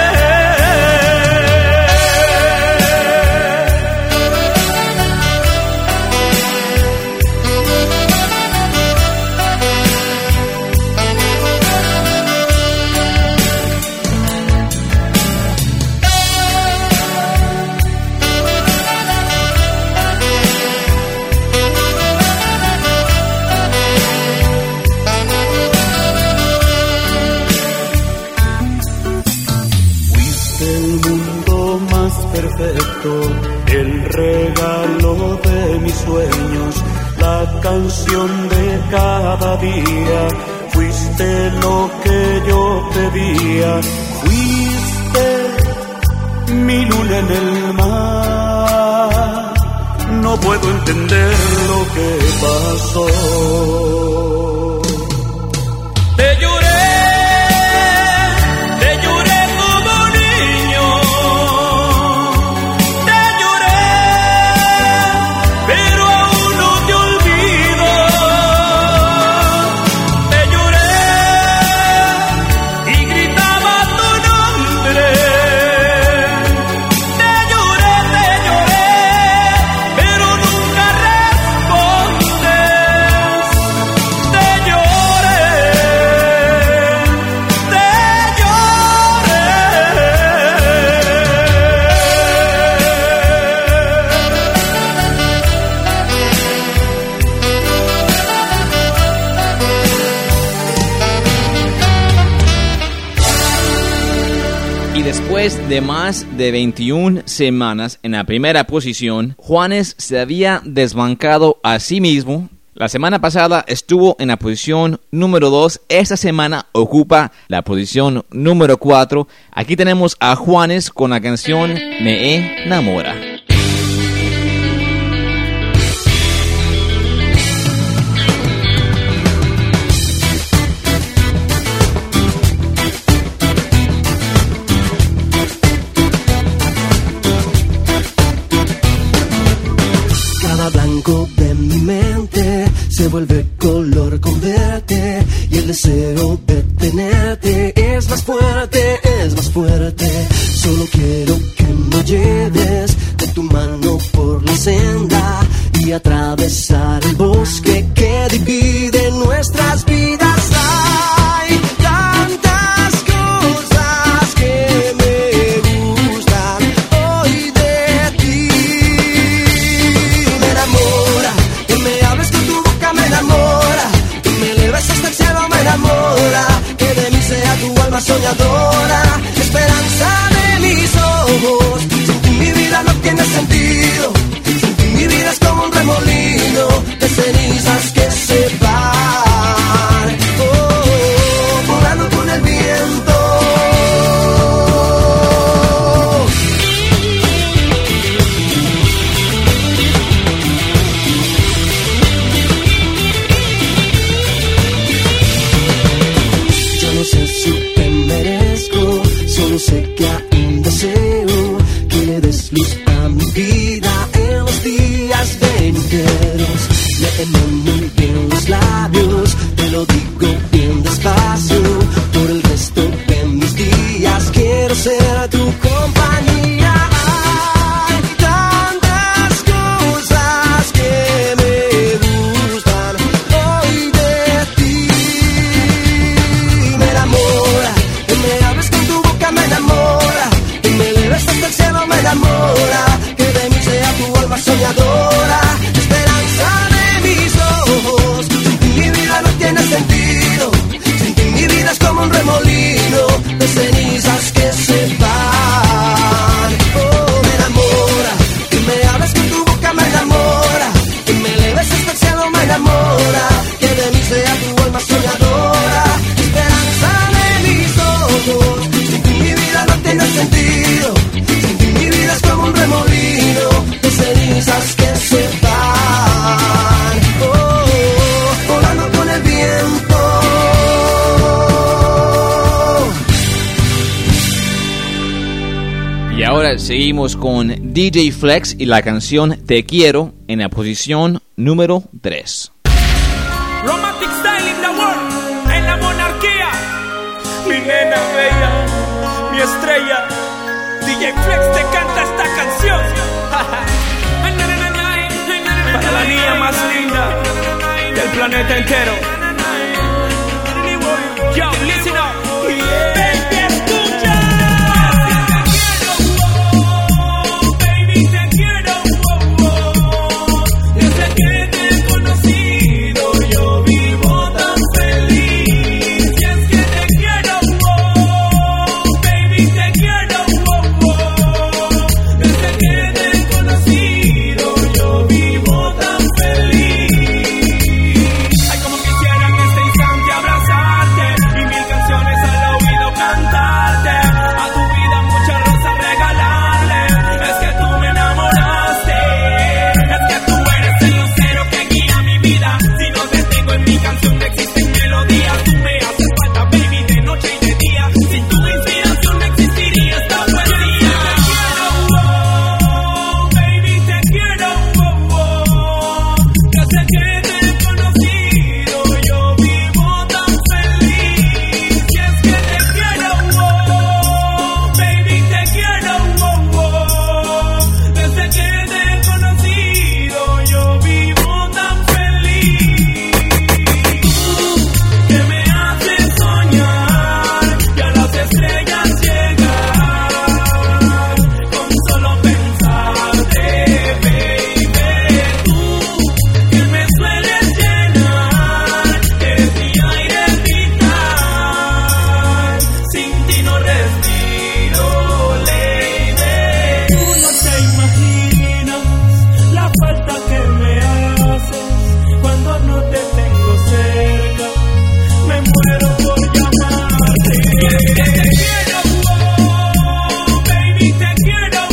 Fuiste el mundo más perfecto, el regalo de mis sueños, la canción de cada día, fuiste lo que yo pedía, fuiste mi luna en el mar. No puedo entender lo que pasó. Te lloré. Después de más de veintiuna semanas en la primera posición, Juanes se había desbancado a sí mismo. La semana pasada estuvo en la posición número dos, esta semana ocupa la posición número cuatro. Aquí tenemos a Juanes con la canción Me Enamora. Blanco de mi mente se vuelve color con verte y el deseo de tenerte es más fuerte, es más fuerte. Solo quiero que me lleves de tu mano por la senda y atravesar el bosque que divide nuestras vidas. Hay tantas cosas que me gustan hoy de ti. Me enamora, que me hables con tu boca me enamora, que me eleves hasta el cielo me enamora, que de mí sea tu alma soñadora, esperanza de mis ojos. Sin ti mi vida no tiene sentido, sin ti mi vida es como un remolino de cenizas que se va. sé que aún deseo que le des luz a mi vida en los días venideros. Léeme muy bien los labios, te lo digo bien despacio. Por el resto de mis días quiero ser tu compañía. Hay tantas cosas que me gustan hoy de ti. Me enamora, que me hables con tu boca me enamora, que me eleves hasta el cielo me enamora, que de mí sea tu alma soñadora, esperanza de mis ojos. Sin ti mi vida no tiene sentido, sin ti mi vida es como un remolino de cenizas que se van. Oh, me enamora, que me hables con tu boca me enamora, que me eleves hasta el cielo me enamora, que de mí sea tu alma soñadora, esperanza de mis ojos. Sin ti mi vida no tiene sentido, sin ti mi vida es como un remolino de cenizas que se van. Oh, volando con el viento. Y ahora seguimos con D J Flex y la canción Te Quiero en la posición número tres. Romantic style in the world, en la monarquía. Mi nena bella, mi estrella. D J Flex te canta esta canción. Para la niña más linda del planeta entero. Yo, listen up. Baby, escucha. Baby, te quiero. Desde que te he conocido yo vivo tan feliz. Y es que te quiero. Baby, te quiero. Desde que te he conocido yo vivo tan feliz. Ay, como quisiera en este instante abrazarte y mil canciones al oído cantarte. A tu vida muchas rosas regalarle. Es que tú me enamoraste. Es que tú eres el lucero que guía mi vida. Si no te tengo en mi canción no existen melodías. Tú me haces falta, baby, de noche y de día. Sin tu inspiración no existiría esta poesía. Baby, te quiero. Desde que te he conocido yo vivo tan feliz. Y es que te quiero, baby, te quiero. Desde que te he conocido yo vivo tan feliz. Tú que me haces soñar y a las estrellas llegar con solo pensarte, baby. Tú que me sueles llenar, eres mi aire vital. Sin ti no respiro, lady. Tú no te imaginas la falta que me haces cuando no te tengo cerca. Me muero por llamarte. Y es que te quiero, baby, te quiero.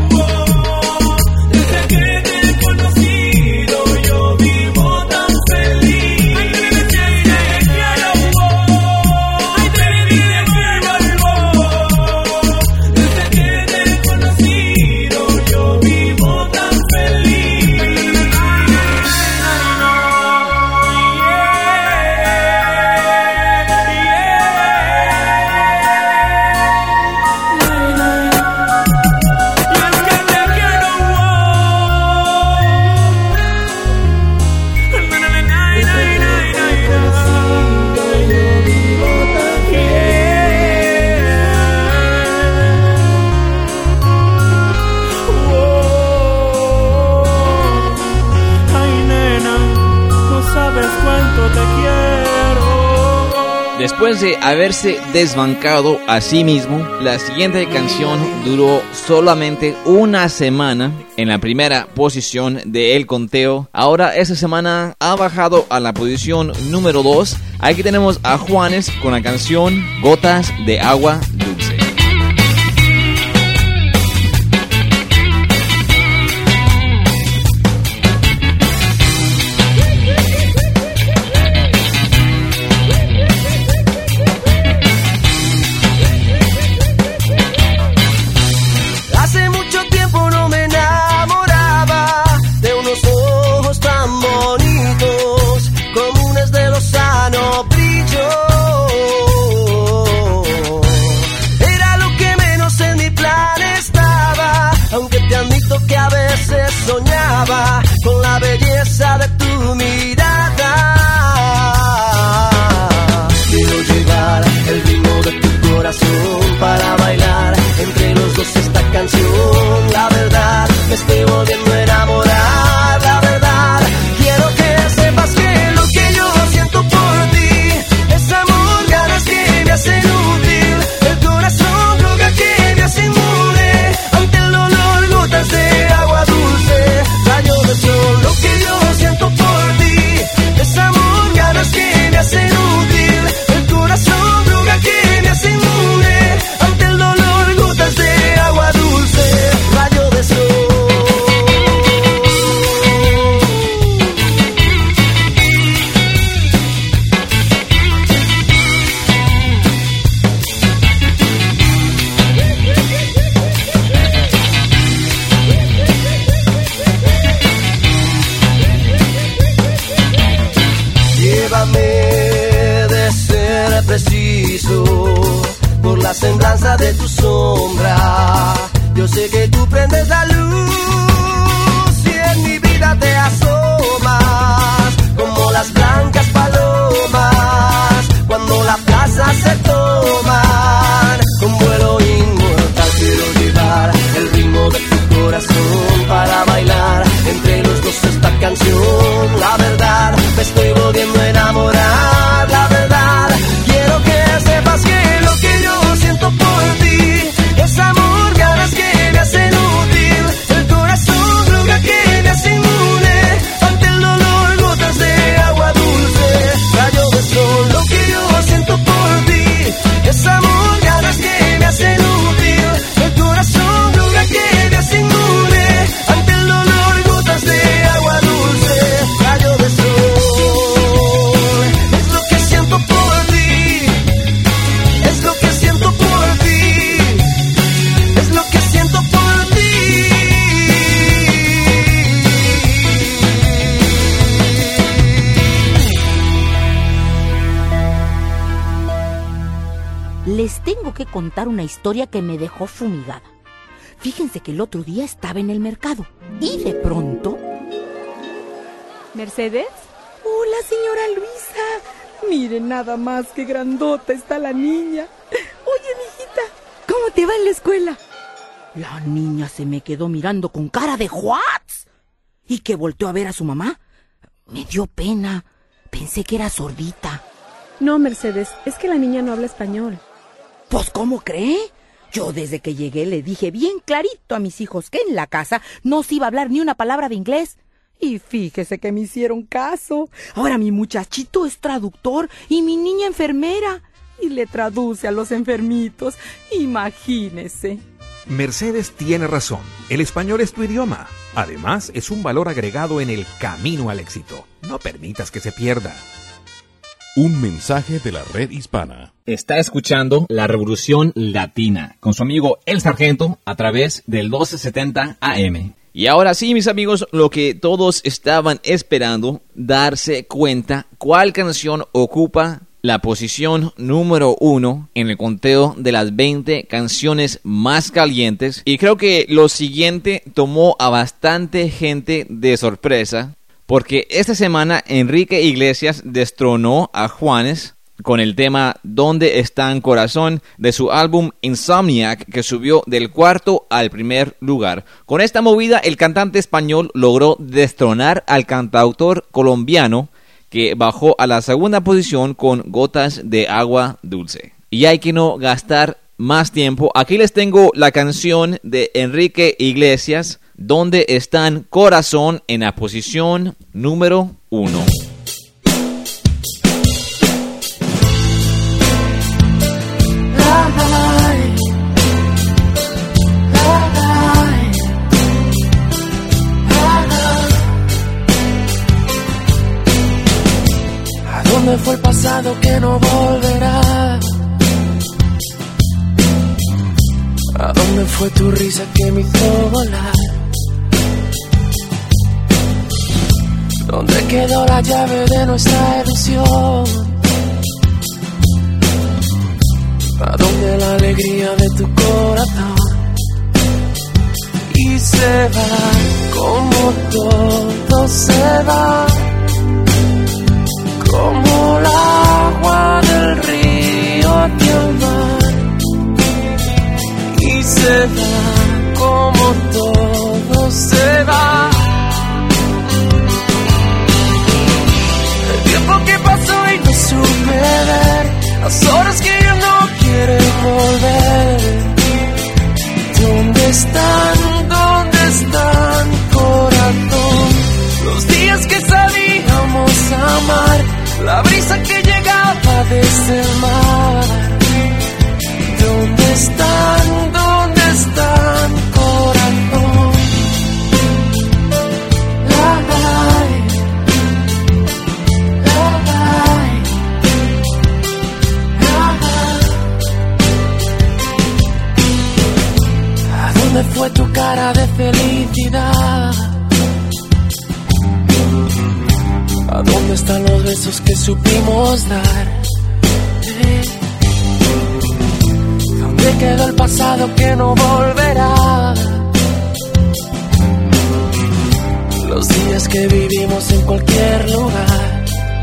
Desde que te he conocido yo vivo tan feliz. Ay, baby, te quiero. Ay, baby, te quiero. Desde que te he conocido yo vivo tan feliz. Ay, nena, no sabes cuánto te quiero. Después de haberse desbancado a sí mismo, la siguiente canción duró solamente una semana en la primera posición de El Conteo. Ahora esta semana ha bajado a la posición número dos. Aquí tenemos a Juanes con la canción Gotas de Agua Dulce. soñaba con la belleza de tu mirada. Quiero llevar el ritmo de tu corazón para bailar entre los dos esta canción. La verdad, me estoy volviendo a enamorar. La verdad, quiero que sepas que lo que yo siento por ti es amor, ganas que me hacen útil. El corazón droga que me hace inmune ante el dolor, gotas de agua dulce, rayo de sol. Lo que yo siento por ti es amor, ganas que me hacen útil. El corazón droga que me hace inmune ante el dolor, gotas de agua dulce, rayo de sol. Llévame de ser preciso por la semblanza de tu sombra. Yo sé que tú prendes la luz y en mi vida te asomas como las blancas palomas cuando la plaza se toman con vuelo inmortal. Quiero llevar el ritmo de tu corazón para bailar entre los dos esta canción. La verdad, me estoy volviendo a enamorar. La verdad, quiero que sepas que lo que yo siento por ti es amor, ganas que me hacen útil. El corazón droga que me hace inmune ante el dolor, gotas de agua dulce, rayo de sol. Lo que yo siento por ti es amor, ganas que me hacen útil. El corazón droga que me hace inmune ante el dolor, gotas de agua dulce, rayo de sol. Es lo que siento por ti, es lo que siento por ti, es lo que siento por ti. Les tengo que contar una historia que me dejó fumigada. Fíjense que el otro día estaba en el mercado y de pronto... ¿Mercedes? Hola, señora Luisa. Miren nada más qué grandota está la niña. Oye, mijita, ¿cómo te va en la escuela? La niña se me quedó mirando con cara de ¿what? Y que volteó a ver a su mamá. Me dio pena. Pensé que era sordita. No, Mercedes, es que la niña no habla español. Pues, ¿cómo cree? Yo desde que llegué le dije bien clarito a mis hijos que en la casa no se iba a hablar ni una palabra de inglés. Y fíjese que me hicieron caso. Ahora mi muchachito es traductor y mi niña enfermera. Y le traduce a los enfermitos. Imagínese. Mercedes tiene razón. El español es tu idioma. Además, es un valor agregado en el camino al éxito. No permitas que se pierda. Un mensaje de la red hispana. Está escuchando La Revolución Latina con su amigo El Sargento a través del doce setenta A M. Y ahora sí, mis amigos, lo que todos estaban esperando, darse cuenta cuál canción ocupa la posición número uno en el conteo de las veinte canciones más calientes. Y creo que lo siguiente tomó a bastante gente de sorpresa, porque esta semana Enrique Iglesias destronó a Juanes con el tema ¿Dónde está en corazón? De su álbum Insomniac, que subió del cuarto al primer lugar. Con esta movida, el cantante español logró destronar al cantautor colombiano, que bajó a la segunda posición con Gotas de Agua Dulce. Y hay que no gastar más tiempo. Aquí les tengo la canción de Enrique Iglesias, ¿Dónde están corazón? En la posición número uno. ¿A dónde fue el pasado que no volverá? ¿A dónde fue tu risa que me hizo volar? ¿Dónde quedó la llave de nuestra ilusión? ¿A dónde la alegría de tu corazón? Y se va como todo se va, como el agua del río hacia el mar, y se va como todo se va. El tiempo que pasó y no supe ver, las horas que ya no quieren volver. ¿Dónde están? ¿Dónde están, corazón? Los días que sabíamos amar, la brisa que llegaba desde el mar. ¿Dónde están? ¿Dónde están, corazón? La, la, la, la. ¿A dónde fue tu cara de felicidad? ¿A dónde están los besos que supimos dar? ¿Dónde quedó el pasado que no volverá? Los días que vivimos en cualquier lugar.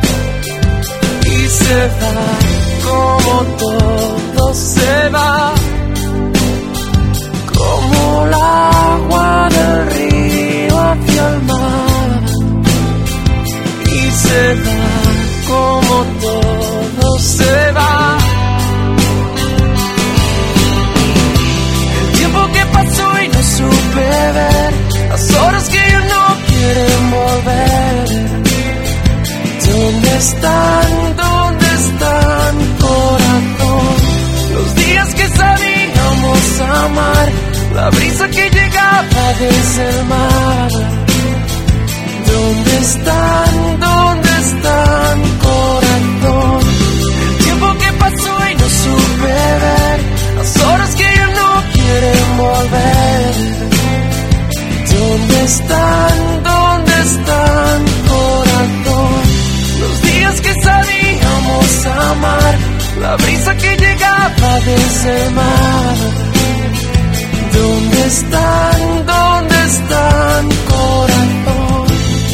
Y se va como todo se va, como el agua del río hacia el mar. Y se va como todo se va. El tiempo que pasó y no supe ver, las horas que ya no quieren volver. ¿Dónde están? ¿Dónde están, corazón? Los días que sabíamos amar, la brisa que llegaba desde el mar. ¿Dónde están? ¿Dónde están, corazón? El tiempo que pasó y no supe ver, las horas que ya no quieren volver. ¿Dónde están? ¿Dónde están, corazón? Los días que sabíamos amar, la brisa que llegaba desde el mar. ¿Dónde están? ¿Dónde están, corazón?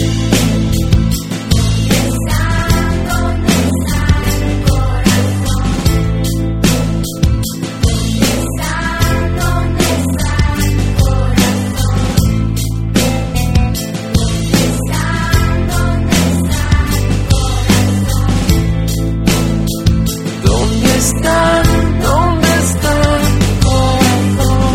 ¿Dónde están? ¿Dónde están, corazón?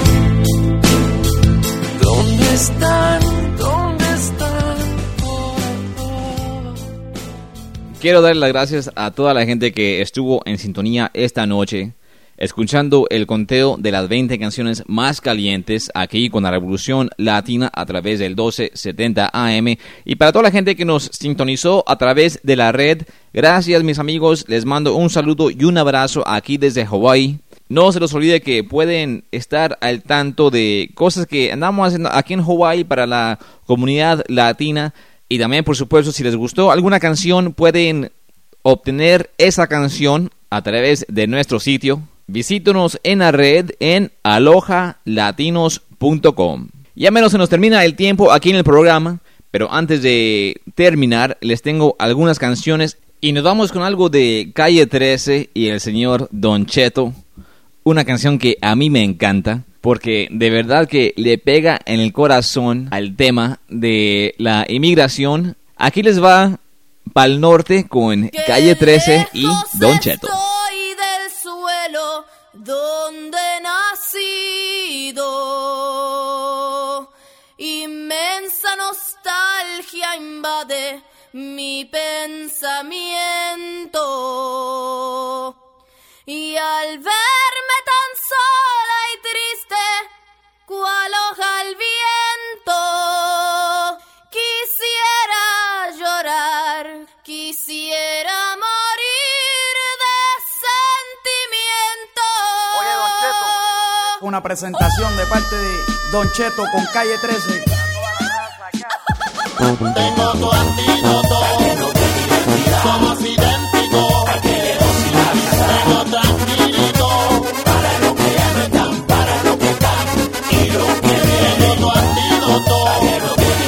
¿Dónde están? ¿Dónde están, corazón? Quiero dar las gracias a toda la gente que estuvo en sintonía esta noche, escuchando el conteo de las veinte canciones más calientes aquí con la Revolución Latina a través del doce setenta A M. Y para toda la gente que nos sintonizó a través de la red, gracias mis amigos, les mando un saludo y un abrazo aquí desde Hawái. No se les olvide que pueden estar al tanto de cosas que andamos haciendo aquí en Hawái para la comunidad latina. Y también, por supuesto, si les gustó alguna canción, pueden obtener esa canción a través de nuestro sitio. Visítenos en la red en aloha latinos punto com. Ya menos se nos termina el tiempo aquí en el programa, pero antes de terminar les tengo algunas canciones y nos vamos con algo de Calle trece y el señor Don Cheto. Una canción que a mí me encanta porque de verdad que le pega en el corazón al tema de la inmigración. Aquí les va Pa'l Norte con Calle trece y Don Cheto. Suelo donde he nacido, inmensa nostalgia invade mi pensamiento, y al verme tan sola y triste, cual hoja al viento, quisiera llorar, quisiera morir de sentimiento. Oye, Don Cheto, una presentación de parte de Don Cheto con Calle trece. Tengo tu antídoto, somos idénticos, tengo tranquilito, para lo que ya no están, para lo que están, y lo que viene. Tengo tu antídoto,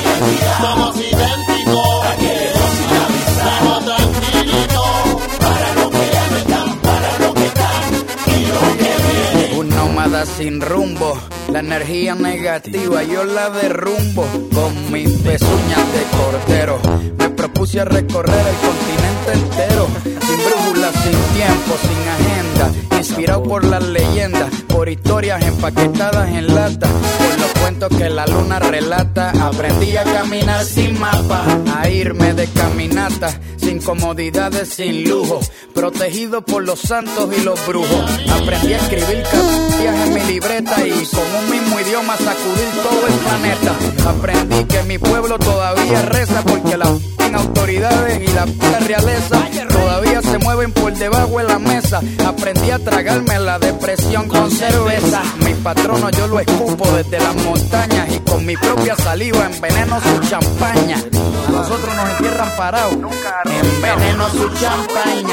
sin rumbo. La energía negativa yo la derrumbo con mis pezuñas de cordero. Me propuse a recorrer el continente entero, sin brújula, sin tiempo, sin agenda, inspirado por las leyendas, por historias empaquetadas en lata, por los cuentos que la luna relata. Aprendí a caminar sin mapa, a irme de caminata, sin comodidades, sin lujo, protegido por los santos y los brujos. Aprendí a escribir cartillas en mi libreta y con un mismo idioma sacudir todo el planeta. Aprendí que mi pueblo todavía reza porque las autoridades y la realeza todavía se mueven por debajo de la mesa. Aprendí a tragarme la depresión con cerveza. Mi patrono yo lo escupo desde las montañas y con mi propia saliva enveneno su champaña. A nosotros nos entierran parados, enveneno su champaña.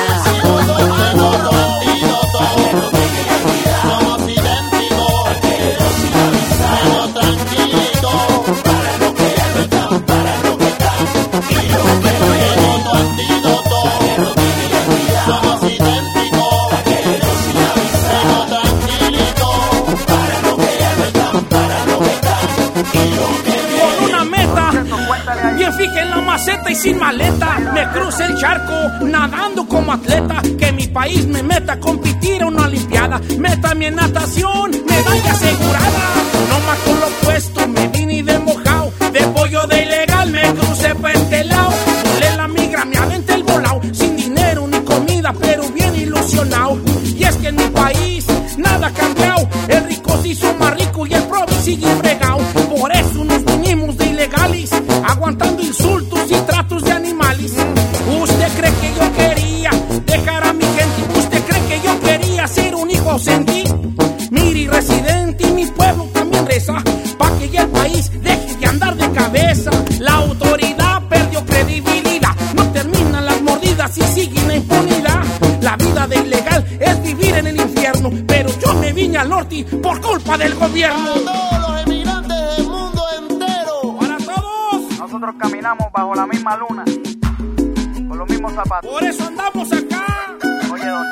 Somos idénticos, pero tranquilito, para lo que ya no están, para lo que están, y lo que no es otro antídoto. Somos idénticos, pero tranquilito, para lo que ya no están, para lo que están, y lo que no es. Con una meta, bien fija en la maceta y sin maleta, me crucé el charco nadando como atleta. Que mi país me meta a competir a una olimpiada, meta mi en natación, medalla asegurada. No más con lo puesto, me vine de mojao, de pollo de ilegal me crucé pa' este lado. Volé la migra, me aventé el volao, sin dinero ni comida, pero bien ilusionado. Y es que en mi país nada ha cambiado, el rico se hizo más rico y el pobre sigue fregado. Por eso nos vinimos de ilegales, aguantando insultos y tratos de animales. ¿Usted cree que yo quería dejar a mi gente? ¿Usted cree que yo quería ser un hijo ausente? Miri residente y mi pueblo también reza pa' que ya el país deje de andar de cabeza. La autoridad perdió credibilidad, no terminan las mordidas y sigue la impunidad. La vida de ilegal es vivir en el infierno, pero yo me vine al norte por culpa del gobierno. Para todos los emigrantes del mundo entero, para todos, nosotros caminamos bajo la misma luna, con los mismos zapatos. Por eso andamos acá. Oye, don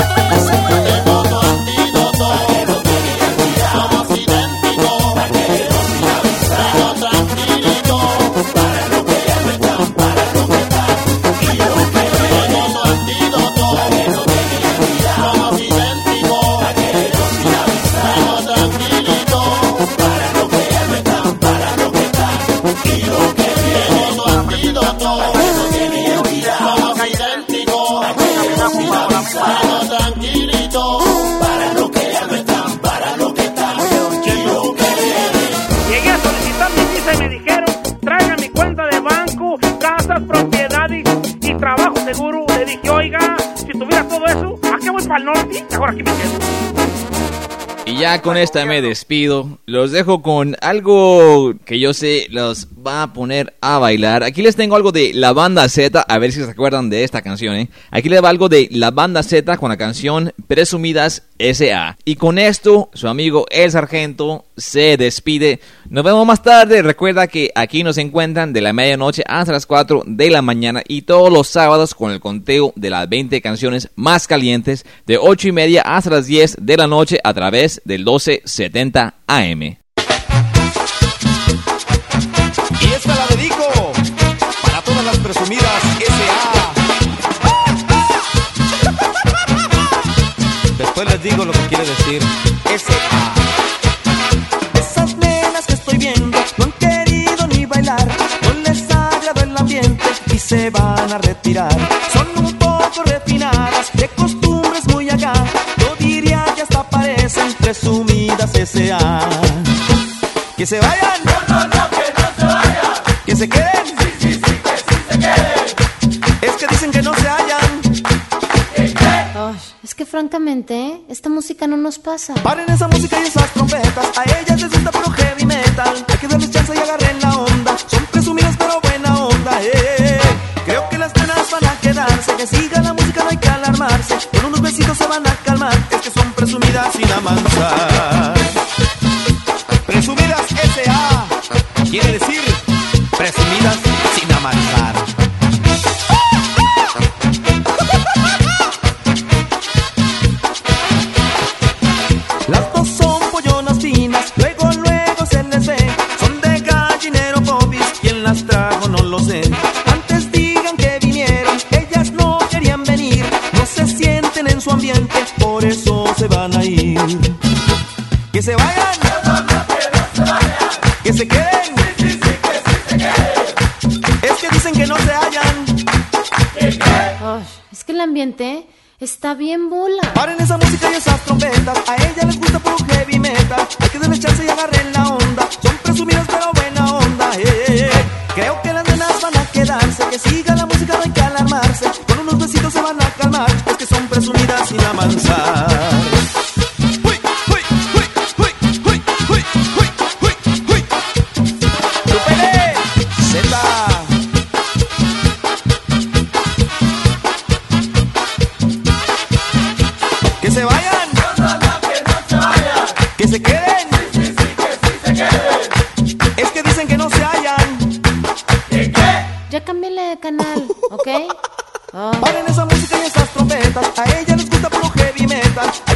somos idénticos, pero tranquilito, para lo que ya no están, para lo que están, y lo que no es otro antídoto. Somos idénticos, pero tranquilito, para lo que ya no están, para lo que están, y lo que no es otro antídoto. Somos idénticos, pero tranquilito, para lo que ya no están, para lo que están, y lo que viene. Llegué a solicitar mi visa y me dijeron, traiga mi cuenta de banco, casas, propiedades y trabajo seguro. Le dije, oiga, si tuviera todo eso, ¿a qué voy para el norte? Mejor aquí me quedo. Y ya con esta me despido. Los dejo con algo que yo sé los va a poner a bailar. Aquí les tengo algo de La Banda Z, a ver si se acuerdan de esta canción, ¿eh? Aquí les va algo de La Banda Z con la canción Presumidas S A. Y con esto, su amigo El Sargento se despide. Nos vemos más tarde. Recuerda que aquí nos encuentran de la medianoche hasta las cuatro de la mañana y todos los sábados con el conteo de las veinte canciones más calientes de ocho y media hasta las diez de la noche a través del doce setenta A M. Y esta la dedico para todas las presumidas S A. Después les digo lo que quiere decir S A. Esas nenas que estoy viendo no han querido ni bailar, no les agrada el ambiente y se van a retirar. Son un poco refinadas, de costumbres muy acá, yo diría que hasta parecen presumidas S A. Que se vayan, no, no, no, que no se vayan, que se queden, sí, sí, sí, que sí se queden. Es que dicen que no se hallan. Ay, es que francamente, esta música no nos pasa. Paren esa música y esas trompetas, a ellas les gusta puro heavy metal. Hay que darles chance y agarren la onda, son presumidas pero buena onda, eh. Creo que las penas van a quedarse, que siga la música no hay que alarmarse. Con unos besitos se van a calmar, es que son presumidas sin amansar. Presumidas S A quiere decir presumidas sin amansar. Las dos son pollo conocen. Antes digan que vinieron, ellas no querían venir. No se sienten en su ambiente, por eso se van a ir. Que se vayan, que se queden. Es que dicen que no se hallan. Ay, es que el ambiente está bien bola. Paren esa música y esas trompetas. A ella les gusta por heavy metal. Hay que darle chance y agarren la onda. Son presumidas pero buena onda. eh, eh, eh. Creo que las nenas van a quedarse. Que siga la música, no hay que alarmarse. Con unos besitos se van a calmar. Es que son presumidas sin amansar. Que se vayan, que se queden. Es que dicen que no se hallan. Ya cámbiale de canal, ¿ok? Oh. Paren esa música y esas trompetas. A ella les gusta puro heavy metal.